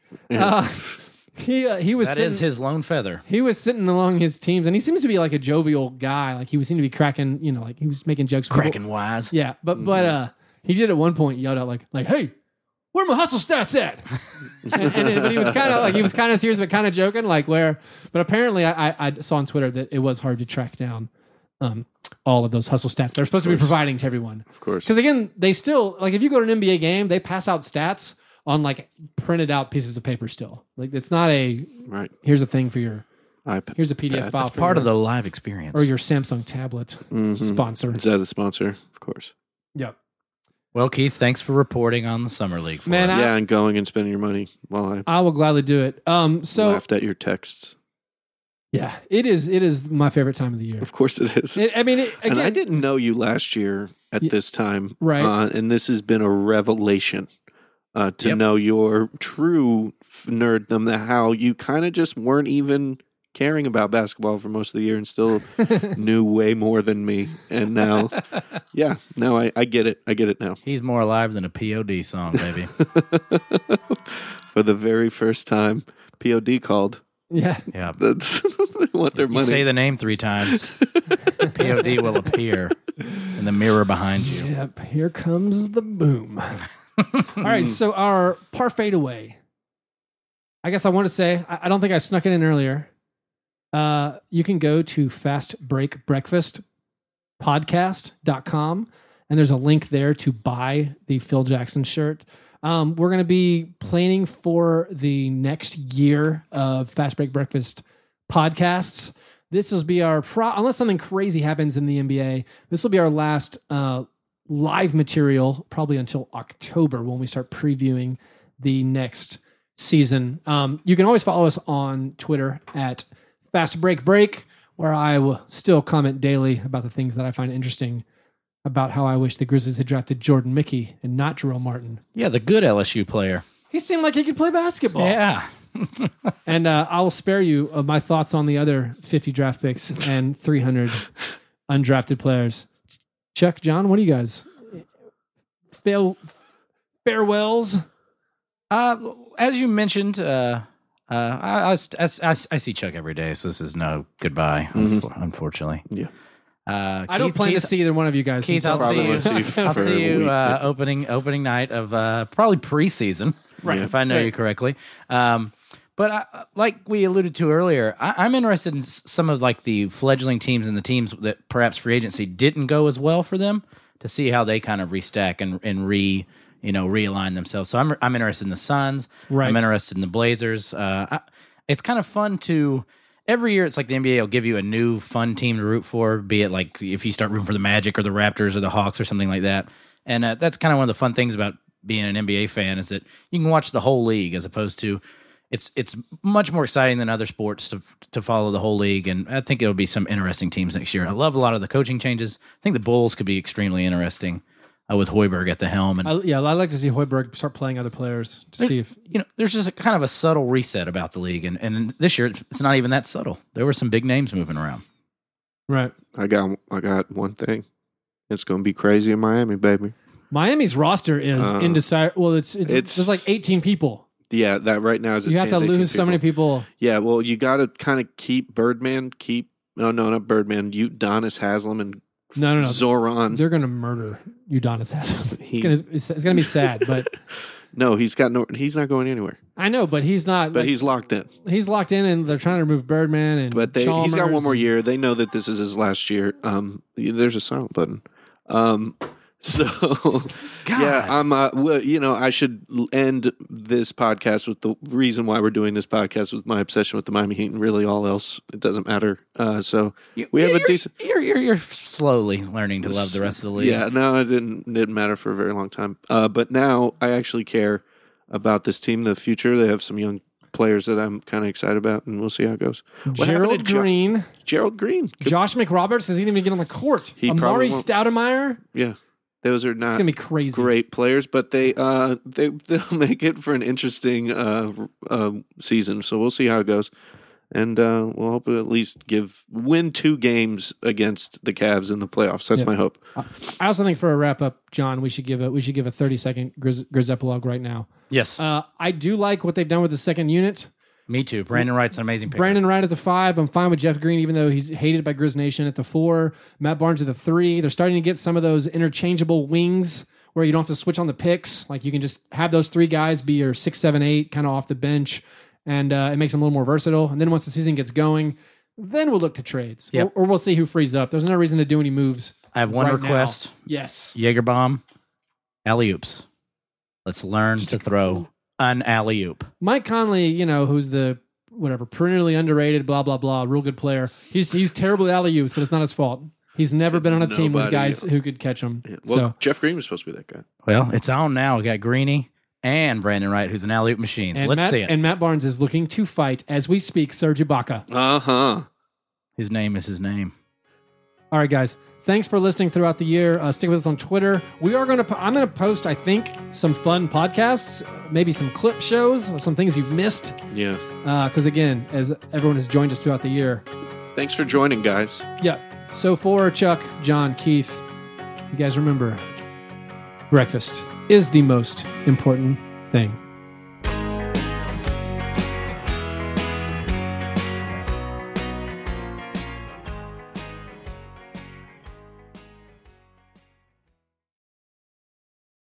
He was That is his lone feather. He was sitting along his teams, and he seems to be like a jovial guy. Like he seemed to be cracking, like he was making jokes. with people. Cracking wise. Yeah, but he did at one point yelled out like, "Hey, where are my hustle stats at?" but he was kind of serious, but kind of joking. But apparently I saw on Twitter that it was hard to track down all of those hustle stats they're supposed to be providing to everyone. Of course. Because again, they still if you go to an NBA game, they pass out stats on like printed out pieces of paper. Still, like it's not Right. here's a thing for your here's a PDF Pad. file It's for part your, of the live experience. or your Samsung tablet sponsor. Is that the sponsor? Of course. Yep. Well, Keith, thanks for reporting on the Summer League for Man, us. Yeah, and going and spending your money while I I will gladly do it. So laughed at your texts. yeah, it is my favorite time of the year. Of course it is. Again, and I didn't know you last year at this time. Right. And this has been a revelation to Yep. know your true nerddom, how you kind of just weren't even caring about basketball for most of the year and still knew way more than me. And now, I get it. I get it now. He's more alive than a POD song, baby. For the very first time, POD called. yeah. Yeah. That's they want their You money. say the name 3 times, POD will appear in the mirror behind you. Yep. Here comes the boom. All right. So our parfait away. I guess I want to say I don't think I snuck it in earlier. You can go to fastbreakbreakfastpodcast.com and there's a link there to buy the Phil Jackson shirt. We're going to be planning for the next year of Fast Break Breakfast podcasts. This will be our unless something crazy happens in the NBA, this will be our last live material, probably until October when we start previewing the next season. You can always follow us on Twitter at Fast Break Break, where I will still comment daily about the things that I find interesting about how I wish the Grizzlies had drafted Jordan Mickey and not Jerome Martin. Yeah, the good LSU player. He seemed like he could play basketball. Yeah. And I will spare you of my thoughts on the other 50 draft picks and 300 undrafted players. Chuck, John, what do you guys? Farewells? As you mentioned, I see Chuck every day, so this is no goodbye, unfortunately. Yeah. I don't plan to see either one of you guys. Keith, I'll Probably see won't see you you. for I'll a see you week, but- opening night of probably preseason, Right. if I know you correctly. But like we alluded to earlier, I'm interested in some of like the fledgling teams and the teams that perhaps free agency didn't go as well for them, to see how they kind of restack and realign themselves. So I'm interested in the Suns. Right. I'm interested in the Blazers. It's kind of fun to. Every year, it's like the NBA will give you a new fun team to root for, be it like if you start rooting for the Magic or the Raptors or the Hawks or something like that. And that's kind of one of the fun things about being an NBA fan, is that you can watch the whole league, as opposed to it's much more exciting than other sports to follow the whole league. And I think it'll be some interesting teams next year. I love a lot of the coaching changes. I think the Bulls could be extremely interesting with Hoiberg at the helm. And I'd like to see Hoiberg start playing other players to see if there's just kind of a subtle reset about the league, and this year it's not even that subtle. There were some big names moving around. right. I got one thing. It's going to be crazy in Miami, baby. Miami's roster is indecisive. Well, it's there's like 18 people. Yeah, that right now is. You have to lose so many people. Yeah, well, you got to kind of keep Birdman. No, not Birdman. Udonis Haslem and no. Zoran. They're gonna murder Udonis Haslem. It's gonna be sad, but no, he's not going anywhere. I know, but he's not. But he's locked in. He's locked in, and they're trying to remove Birdman and. But he's got one more year. They know that this is his last year. There's a silent button. So, yeah, I should end this podcast with the reason why we're doing this podcast with my obsession with the Miami Heat, and really all else, it doesn't matter. So we have a decent. You're slowly learning to love the rest of the league. Yeah, no, it didn't matter for a very long time. But now I actually care about this team, the future. They have some young players that I'm kind of excited about, and we'll see how it goes. Gerald Green. Josh McRoberts doesn't even get on the court. He Amari Stoudemire. Yeah. Those are not it's gonna be crazy. Great players, but they'll make it for an interesting season. So we'll see how it goes, and we'll hope to at least win 2 games against the Cavs in the playoffs. That's my hope. I also think for a wrap up, John, we should give a 30-second Grizz epilogue right now. Yes, I do like what they've done with the second unit. Me too. Brandon Wright's an amazing pick. Brandon Wright at the 5. I'm fine with Jeff Green, even though he's hated by Grizz Nation at the 4. Matt Barnes at the 3. They're starting to get some of those interchangeable wings where you don't have to switch on the picks. Like you can just have those 3 guys be your 6, 7, 8 kind of off the bench. And it makes them a little more versatile. And then once the season gets going, then we'll look to trades. Yep. Or we'll see who frees up. There's no reason to do any moves. I have one right request. Now. Yes. Jaeger bomb, alley-oops. Let's learn to throw an alley-oop. Mike Conley, who's the perennially underrated, blah, blah, blah, real good player. He's terrible at alley-oops, but it's not his fault. He's never been on a team with guys who could catch him. Yeah. Well, Jeff Green was supposed to be that guy. Well, it's on now. We got Greeny and Brandon Wright, who's an alley-oop machine. So let's see it. And Matt Barnes is looking to fight, as we speak, Serge Ibaka. Uh-huh. His name is his name. All right, guys. Thanks for listening throughout the year. Stick with us on Twitter. I'm going to post, I think, some fun podcasts, maybe some clip shows, some things you've missed. Yeah. Because, again, as everyone has joined us throughout the year. Thanks for joining, guys. Yeah. So for Chuck, John, Keith, you guys remember, breakfast is the most important thing.